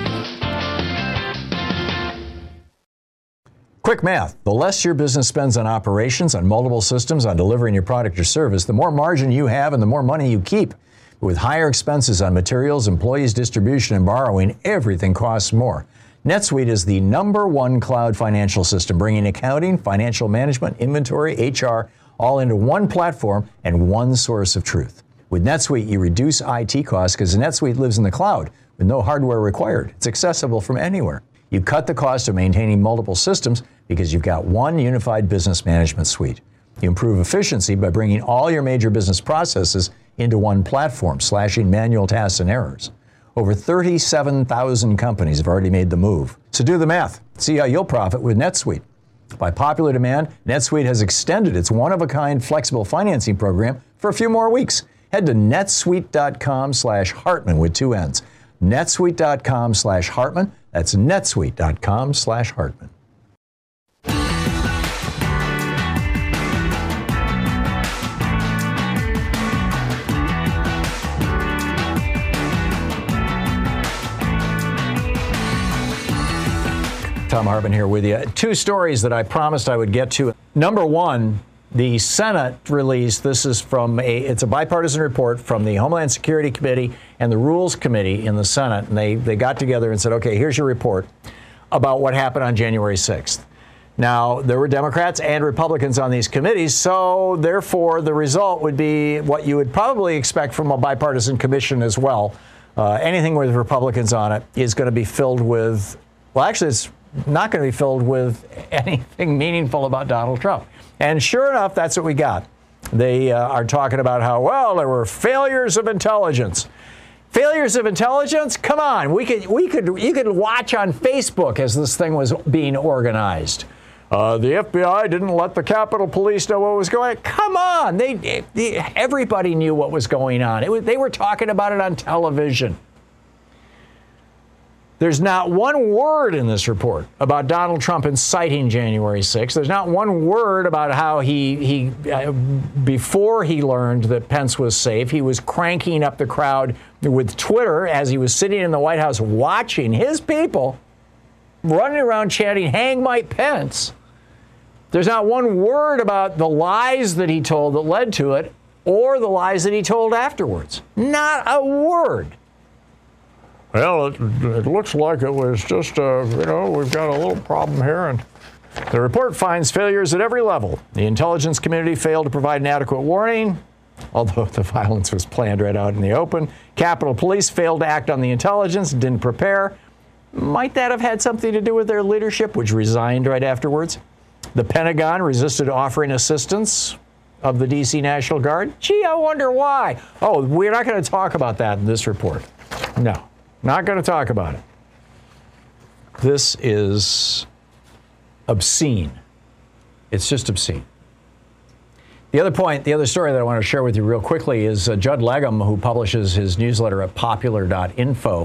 Quick math. The less your business spends on operations, on multiple systems, on delivering your product or service, the more margin you have and the more money you keep. With higher expenses on materials, employees, distribution, and borrowing, everything costs more. NetSuite is the number one cloud financial system, bringing accounting, financial management, inventory, H R, all into one platform and one source of truth. With NetSuite, you reduce I T costs because NetSuite lives in the cloud with no hardware required. It's accessible from anywhere. You cut the cost of maintaining multiple systems because you've got one unified business management suite. You improve efficiency by bringing all your major business processes into one platform, slashing manual tasks and errors. Over thirty-seven thousand companies have already made the move. So do the math. See how you'll profit with NetSuite. By popular demand, NetSuite has extended its one-of-a-kind flexible financing program for a few more weeks. Head to netsuite.com slash Hartman with two N's. netsuite.com slash Hartman. That's netsuite.com slash Hartman. Thom Hartmann here with you. Two stories that I promised I would get to. Number one, the Senate released, this is from a, it's a bipartisan report from the Homeland Security Committee and the Rules Committee in the Senate. And they, they got together and said, okay, here's your report about what happened on January sixth. Now, there were Democrats and Republicans on these committees, so therefore the result would be what you would probably expect from a bipartisan commission as well. Uh, anything with Republicans on it is going to be filled with, well, actually, it's not going to be filled with anything meaningful about Donald Trump. And sure enough, that's what we got. They uh, are talking about how, well, there were failures of intelligence. Failures of intelligence? Come on, we could, we could, you could watch on Facebook as this thing was being organized. Uh, the F B I didn't let the Capitol Police know what was going on. Come on, they, they everybody knew what was going on. It was, they were talking about it on television. There's not one word in this report about Donald Trump inciting January sixth. There's not one word about how he, he uh, before he learned that Pence was safe, he was cranking up the crowd with Twitter as he was sitting in the White House watching his people running around chanting, "Hang Mike Pence." There's not one word about the lies that he told that led to it or the lies that he told afterwards. Not a word. Well, it, it looks like it was just, uh, you know, we've got a little problem here. And the report finds failures at every level. The intelligence community failed to provide an adequate warning, although the violence was planned right out in the open. Capitol Police failed to act on the intelligence, didn't prepare. Might that have had something to do with their leadership, which resigned right afterwards? The Pentagon resisted offering assistance of the D C National Guard. Gee, I wonder why. Oh, we're not going to talk about that in this report. No. Not going to talk about it. This is obscene. It's just obscene. The other point, the other story that I want to share with you real quickly is uh, Judd Legum, who publishes his newsletter at popular dot info,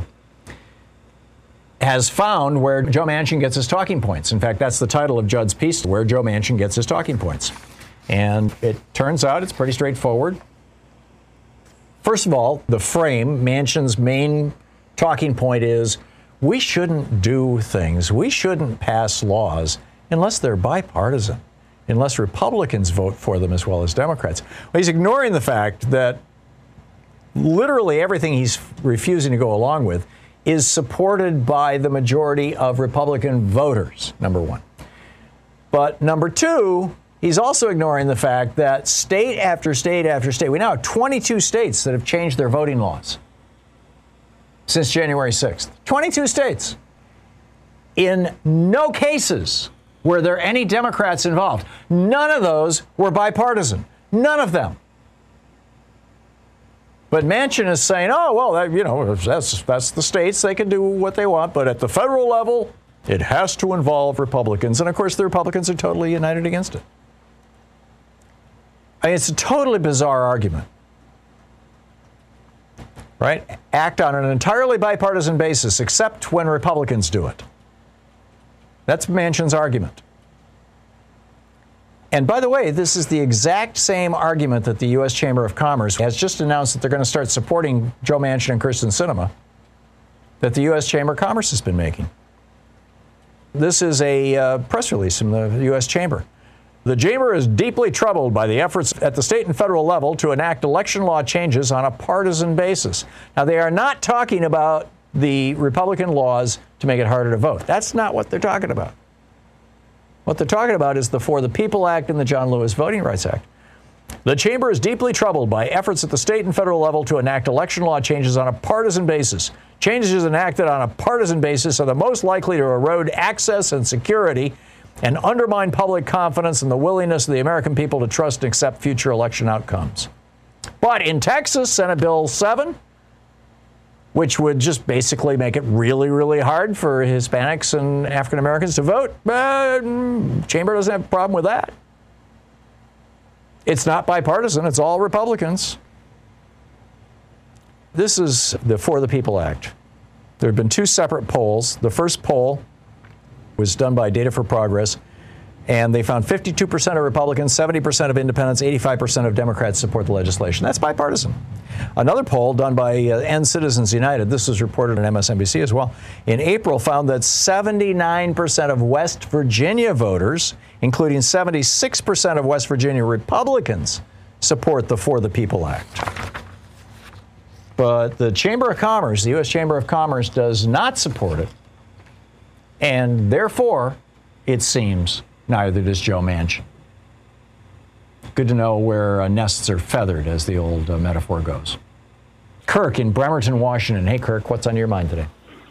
has found where Joe Manchin gets his talking points. In fact, that's the title of Judd's piece, Where Joe Manchin Gets His Talking Points. And it turns out it's pretty straightforward. First of all, the frame, Manchin's main talking point is, we shouldn't do things, we shouldn't pass laws unless they're bipartisan, unless Republicans vote for them as well as Democrats. Well, he's ignoring the fact that literally everything he's refusing to go along with is supported by the majority of Republican voters, number one. But number two, he's also ignoring the fact that state after state after state, we now have twenty-two states that have changed their voting laws since January sixth. twenty-two states. In no cases were there any Democrats involved. None of those were bipartisan. None of them. But Manchin is saying, oh, well, that, you know, that's, that's the states. They can do what they want. But at the federal level, it has to involve Republicans. And, of course, the Republicans are totally united against it. I mean, it's a totally bizarre argument. Right? Act on an entirely bipartisan basis, except when Republicans do it. That's Manchin's argument. And by the way, this is the exact same argument that the U S Chamber of Commerce has just announced that they're going to start supporting Joe Manchin and Kyrsten Sinema, that the U S Chamber of Commerce has been making. This is a uh, press release from the U S Chamber. The Chamber is deeply troubled by the efforts at the state and federal level to enact election law changes on a partisan basis. Now, they are not talking about the Republican laws to make it harder to vote. That's not what they're talking about. What they're talking about is the For the People Act and the John Lewis Voting Rights Act. The Chamber is deeply troubled by efforts at the state and federal level to enact election law changes on a partisan basis. Changes enacted on a partisan basis are the most likely to erode access and security and undermine public confidence and the willingness of the American people to trust and accept future election outcomes. But in Texas, Senate Bill seven, which would just basically make it really, really hard for Hispanics and African Americans to vote. Uh, Chamber doesn't have a problem with that. It's not bipartisan. It's all Republicans. This is the For the People Act. There have been two separate polls. The first poll was done by Data for Progress, and they found fifty-two percent of Republicans, seventy percent of independents, eighty-five percent of Democrats support the legislation. That's bipartisan. Another poll done by uh, End Citizens United, this was reported on M S N B C as well, in April found that seventy-nine percent of West Virginia voters, including seventy-six percent of West Virginia Republicans, support the For the People Act. But the Chamber of Commerce, the U S Chamber of Commerce, does not support it. And therefore, it seems, neither does Joe Manchin. Good to know where uh, nests are feathered, as the old uh, metaphor goes. Kirk in Bremerton, Washington. Hey, Kirk, what's on your mind today?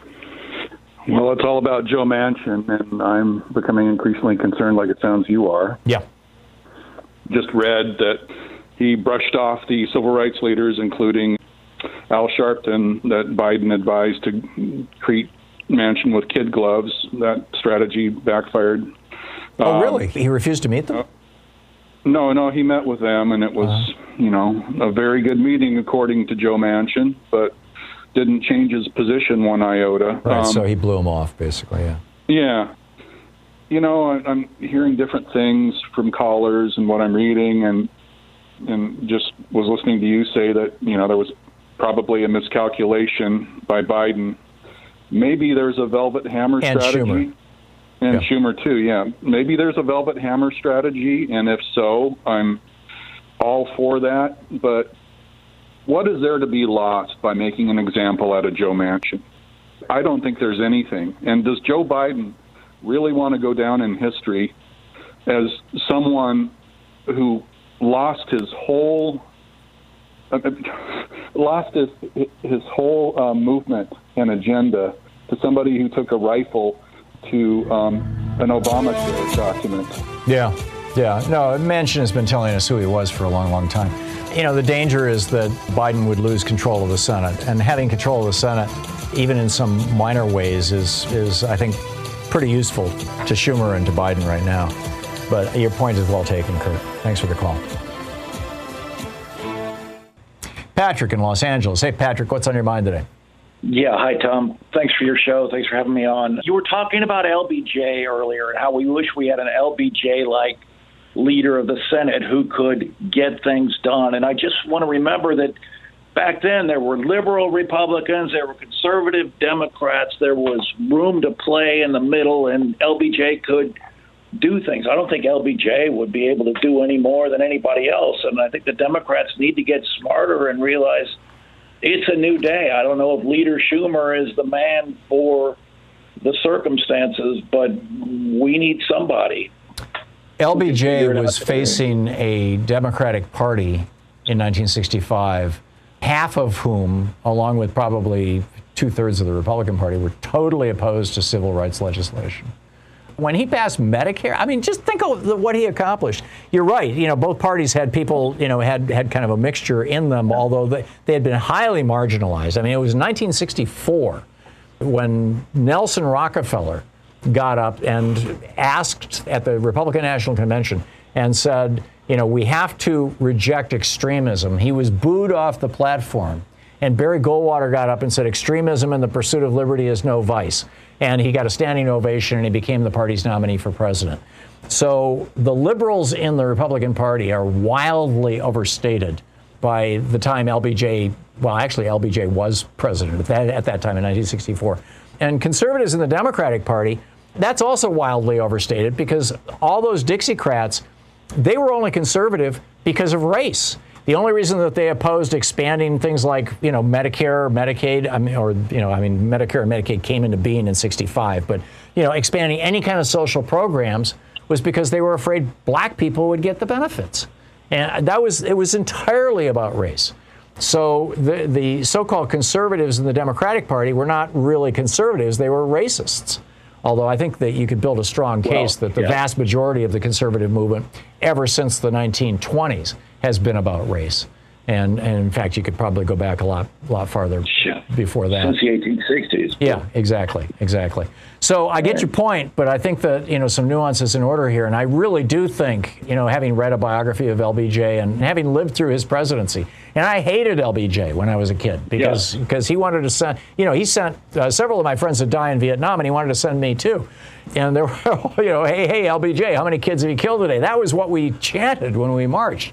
Well, it's all about Joe Manchin, and I'm becoming increasingly concerned, like it sounds you are. Yeah. Just read that he brushed off the civil rights leaders, including Al Sharpton, that Biden advised to treat Manchin with kid gloves. That strategy backfired. Oh, really? Um, he refused to meet them? Uh, no, no, he met with them, and it was, uh-huh. you know, a very good meeting, according to Joe Manchin, but didn't change his position one iota. Right, um, so he blew him off, basically, yeah. Yeah. You know, I, I'm hearing different things from callers and what I'm reading, and and just was listening to you say that, you know, there was probably a miscalculation by Biden. Maybe there's a velvet hammer and strategy. Schumer. And yeah. Schumer, too, yeah. Maybe there's a velvet hammer strategy, and if so, I'm all for that. But what is there to be lost by making an example out of Joe Manchin? I don't think there's anything. And does Joe Biden really want to go down in history as someone who lost his whole uh, lost his his whole uh, movement and agenda to somebody who took a rifle to um, an Obamacare document? Yeah, yeah. No, Manchin has been telling us who he was for a long, long time. You know, the danger is that Biden would lose control of the Senate, and having control of the Senate, even in some minor ways, is, is I think, pretty useful to Schumer and to Biden right now. But your point is well taken, Kurt. Thanks for the call. Patrick in Los Angeles. Hey, Patrick, what's on your mind today? Yeah, hi, Tom. Thanks for your show. Thanks for having me on. You were talking about L B J earlier and how we wish we had an L B J-like leader of the Senate who could get things done. And I just want to remember that back then there were liberal Republicans, there were conservative Democrats, there was room to play in the middle, and L B J could do things. I don't think L B J would be able to do any more than anybody else. And I think the Democrats need to get smarter and realize it's a new day. I don't know if Leader Schumer is the man for the circumstances, but we need somebody. L B J was facing a Democratic Party in nineteen sixty-five, half of whom, along with probably two-thirds of the Republican Party, were totally opposed to civil rights legislation. When he passed Medicare, I mean, just think of the, what he accomplished. You're right. You know, both parties had people, you know, had, had kind of a mixture in them, although they, they had been highly marginalized. I mean, it was nineteen sixty-four when Nelson Rockefeller got up and asked at the Republican National Convention and said, you know, we have to reject extremism. He was booed off the platform. And Barry Goldwater got up and said, extremism in the pursuit of liberty is no vice. And he got a standing ovation, and he became the party's nominee for president. So the liberals in the Republican Party are wildly overstated by the time L B J, well, actually, L B J was president at that, at that time in nineteen sixty-four. And conservatives in the Democratic Party, that's also wildly overstated because all those Dixiecrats, they were only conservative because of race. The only reason that they opposed expanding things like, you know, Medicare, Medicaid, I mean, or, you know, I mean, Medicare and Medicaid came into being in sixty-five, but, you know, expanding any kind of social programs was because they were afraid black people would get the benefits. And that was, it was entirely about race. So the, the so-called conservatives in the Democratic Party were not really conservatives, they were racists. Although I think that you could build a strong case well, that the yeah. vast majority of the conservative movement ever since the nineteen twenties has been about race. And, and in fact, you could probably go back a lot lot farther yeah. before that. Since the eighteen sixties. Yeah, exactly, exactly. So I get your point, but I think that, you know, some nuances in order here. And I really do think, you know, having read a biography of L B J and having lived through his presidency, and I hated L B J when I was a kid because yeah. because he wanted to send, you know, he sent uh, several of my friends to die in Vietnam, and he wanted to send me too. And there were, you know, hey, hey, L B J, how many kids have you killed today? That was what we chanted when we marched.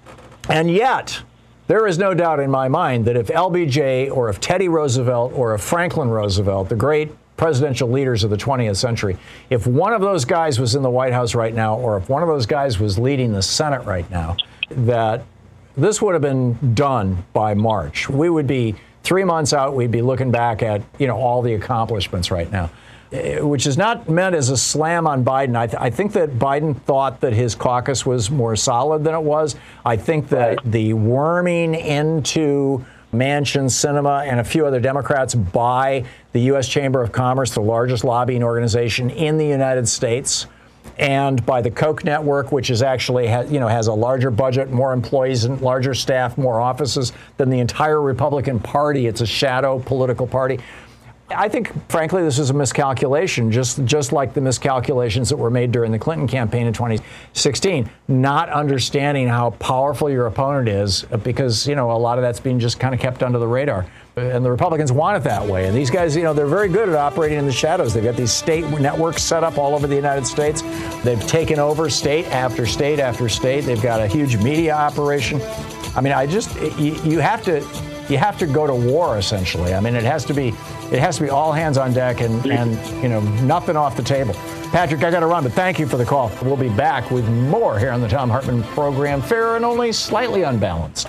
And yet, there is no doubt in my mind that if L B J or if Teddy Roosevelt or if Franklin Roosevelt, the great presidential leaders of the twentieth century, if one of those guys was in the White House right now, or if one of those guys was leading the Senate right now, that this would have been done by March. We would be three months out. We'd be looking back at, you know, all the accomplishments right now, which is not meant as a slam on Biden. I, th- I think that Biden thought that his caucus was more solid than it was. I think that right. the worming into Manchin, Sinema, and a few other Democrats by the U S Chamber of Commerce, the largest lobbying organization in the United States, and by the Koch network, which is actually ha- you know has a larger budget, more employees, and larger staff, more offices than the entire Republican Party. It's a shadow political party. I think, frankly, this is a miscalculation, just just like the miscalculations that were made during the Clinton campaign in twenty sixteen, not understanding how powerful your opponent is, because, you know, a lot of that's being just kind of kept under the radar. And the Republicans want it that way. And these guys, you know, they're very good at operating in the shadows. They've got these state networks set up all over the United States. They've taken over state after state after state. They've got a huge media operation. I mean, I just, you, you have to... You have to go to war, essentially. I mean, it has to be, it has to be all hands on deck and, and you know, nothing off the table. Patrick, I got to run, but thank you for the call. We'll be back with more here on the Thom Hartmann program, fair and only slightly unbalanced.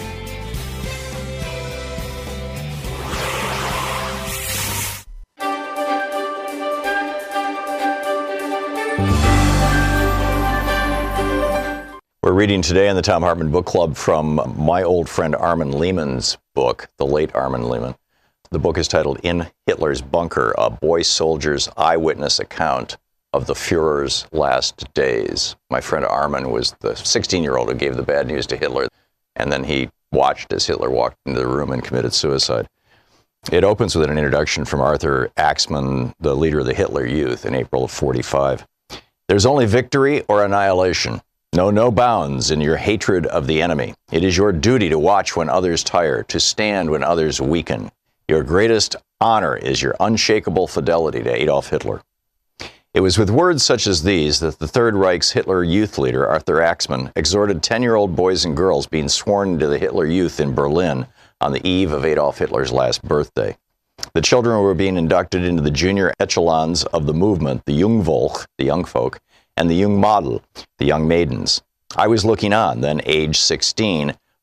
We're reading today in the Thom Hartmann Book Club from my old friend Armin Lehman's book, the late Armin Lehmann. The book is titled In Hitler's Bunker, a boy soldier's eyewitness account of the Fuhrer's last days. My friend Armin was the sixteen-year-old who gave the bad news to Hitler, and then he watched as Hitler walked into the room and committed suicide. It opens with an introduction from Arthur Axman, the leader of the Hitler Youth, in April of forty-five. There's only victory or annihilation. Know no bounds in your hatred of the enemy. It is your duty to watch when others tire, to stand when others weaken. Your greatest honor is your unshakable fidelity to Adolf Hitler. It was with words such as these that the Third Reich's Hitler Youth leader, Arthur Axman, exhorted ten-year-old boys and girls being sworn into the Hitler Youth in Berlin on the eve of Adolf Hitler's last birthday. The children were being inducted into the junior echelons of the movement, the Jungvolk, the young folk, and the Jung Model, the young maidens. I was looking on, then age sixteen,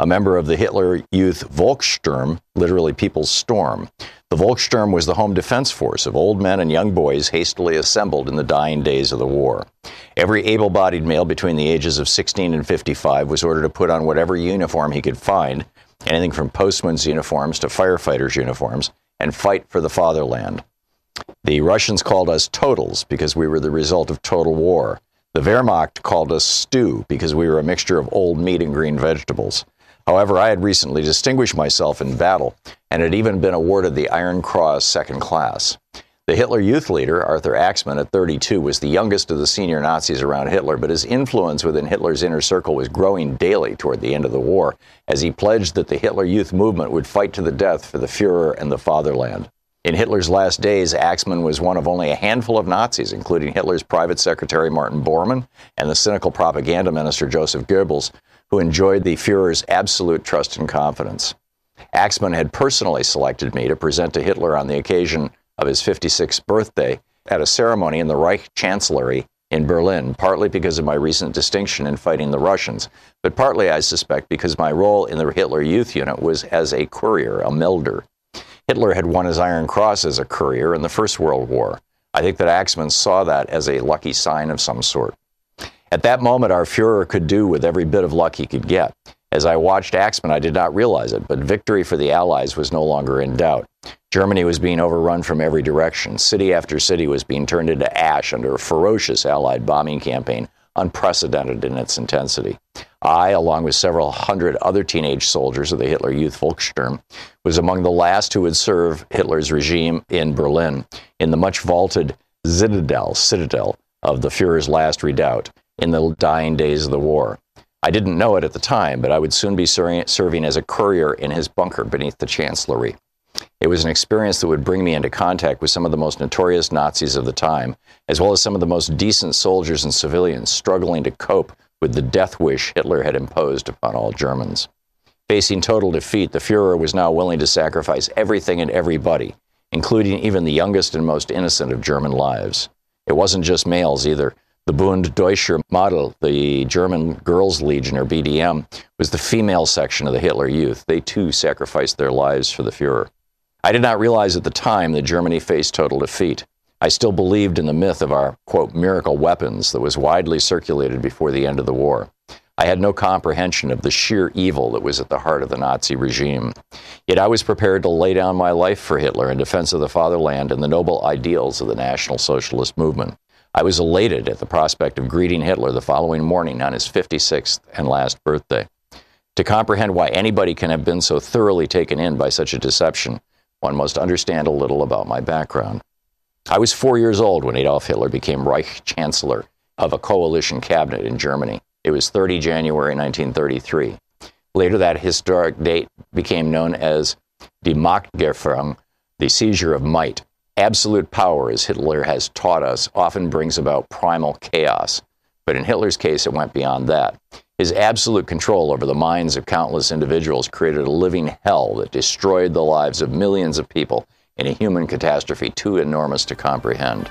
a member of the Hitler Youth Volkssturm, literally People's Storm. The Volkssturm was the home defense force of old men and young boys hastily assembled in the dying days of the war. Every able-bodied male between the ages of sixteen and fifty-five was ordered to put on whatever uniform he could find, anything from postmen's uniforms to firefighters' uniforms, and fight for the fatherland. The Russians called us totals because we were the result of total war. The Wehrmacht called us stew because we were a mixture of old meat and green vegetables. However, I had recently distinguished myself in battle and had even been awarded the Iron Cross second class. The Hitler Youth leader, Arthur Axmann, at thirty-two, was the youngest of the senior Nazis around Hitler, but his influence within Hitler's inner circle was growing daily toward the end of the war, as he pledged that the Hitler Youth movement would fight to the death for the Führer and the fatherland. In Hitler's last days, Axmann was one of only a handful of Nazis, including Hitler's private secretary Martin Bormann and the cynical propaganda minister Joseph Goebbels, who enjoyed the Führer's absolute trust and confidence. Axmann had personally selected me to present to Hitler on the occasion of his fifty-sixth birthday at a ceremony in the Reich Chancellery in Berlin, partly because of my recent distinction in fighting the Russians, but partly, I suspect, because my role in the Hitler Youth Unit was as a courier, a melder. Hitler had won his Iron Cross as a courier in the First World War. I think that Axmann saw that as a lucky sign of some sort. At that moment, our Führer could do with every bit of luck he could get. As I watched Axmann, I did not realize it, but victory for the Allies was no longer in doubt. Germany was being overrun from every direction. City after city was being turned into ash under a ferocious Allied bombing campaign, unprecedented in its intensity. I, along with several hundred other teenage soldiers of the Hitler Youth Volkssturm, was among the last who would serve Hitler's regime in Berlin, in the much vaulted Citadel, Citadel of the Führer's last redoubt, in the dying days of the war. I didn't know it at the time, but I would soon be ser- serving as a courier in his bunker beneath the Chancellery. It was an experience that would bring me into contact with some of the most notorious Nazis of the time, as well as some of the most decent soldiers and civilians struggling to cope with the death wish Hitler had imposed upon all Germans. Facing total defeat, the Führer was now willing to sacrifice everything and everybody, including even the youngest and most innocent of German lives. It wasn't just males either. The Bund Deutscher Model, the German Girls' Legion, or B D M, was the female section of the Hitler Youth. They too sacrificed their lives for the Führer. I did not realize at the time that Germany faced total defeat. I still believed in the myth of our, quote, miracle weapons that was widely circulated before the end of the war. I had no comprehension of the sheer evil that was at the heart of the Nazi regime. Yet I was prepared to lay down my life for Hitler in defense of the fatherland and the noble ideals of the National Socialist movement. I was elated at the prospect of greeting Hitler the following morning on his fifty-sixth and last birthday. To comprehend why anybody can have been so thoroughly taken in by such a deception, one must understand a little about my background. I was four years old when Adolf Hitler became Reich Chancellor of a coalition cabinet in Germany. It was the thirtieth of January nineteen thirty-three. Later, that historic date became known as Die Machtüberwachung, the seizure of might. Absolute power, as Hitler has taught us, often brings about primal chaos. But in Hitler's case, it went beyond that. His absolute control over the minds of countless individuals created a living hell that destroyed the lives of millions of people in a human catastrophe too enormous to comprehend.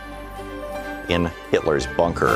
In Hitler's bunker.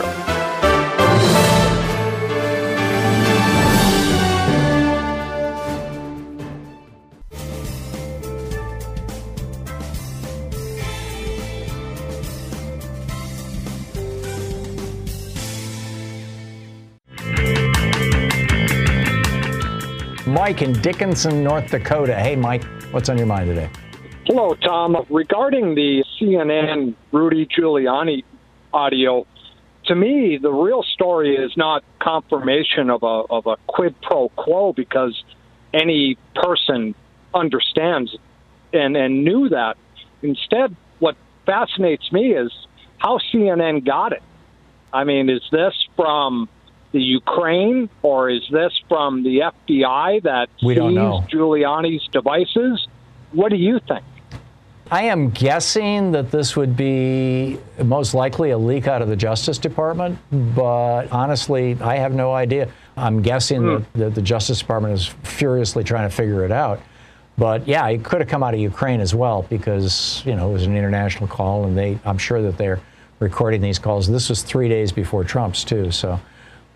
Mike in Dickinson, North Dakota. Hey, Mike, what's on your mind today? Hello, Tom. Regarding the C N N Rudy Giuliani audio, to me, the real story is not confirmation of a of a quid pro quo, because any person understands and, and knew that. Instead, what fascinates me is how C N N got it. I mean, is this from the Ukraine, or is this from the F B I that we don't know Giuliani's devices? What do you think? I am guessing that this would be most likely a leak out of the Justice Department, but honestly, I have no idea. I'm guessing mm. that, that the Justice Department is furiously trying to figure it out. But yeah, it could have come out of Ukraine as well, because, you know, it was an international call, and they, I'm sure that they're recording these calls. This was three days before Trump's too, so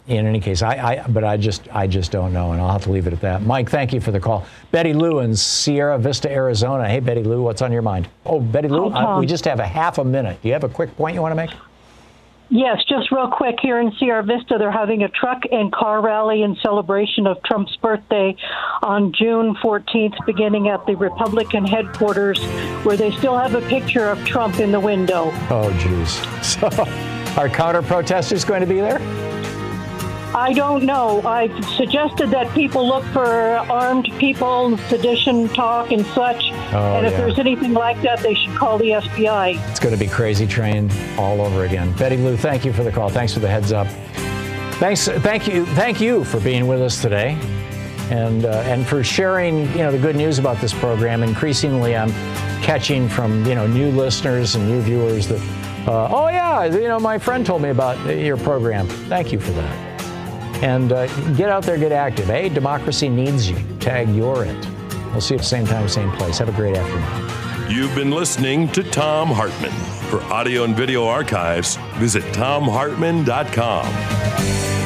in any case, I, I but I just I just don't know, and I'll have to leave it at that. Mike, thank you for the call. Betty Lou in Sierra Vista, Arizona. Hey, Betty Lou, what's on your mind? Oh, Betty Lou, Hi, uh, we just have a half a minute. Do you have a quick point you want to make? Yes, just real quick, here in Sierra Vista, they're having a truck and car rally in celebration of Trump's birthday on June fourteenth, beginning at the Republican headquarters, where they still have a picture of Trump in the window. Oh, geez. So, are counter-protesters going to be there? I don't know. I've suggested that people look for armed people, sedition talk and such. Oh, and if yeah. there's anything like that, they should call the S B I. It's going to be Crazy Train all over again. Betty Lou, thank you for the call. Thanks for the heads up. Thanks, thank you, thank you for being with us today, and uh, and for sharing, you know, the good news about this program. Increasingly, I'm catching from, you know, new listeners and new viewers that, uh, oh yeah, you know, my friend told me about your program. Thank you for that. And uh, get out there, get active. Hey, democracy needs you. Tag you're it. We'll see you at the same time, same place. Have a great afternoon. You've been listening to Thom Hartmann. For audio and video archives, visit thom hartmann dot com.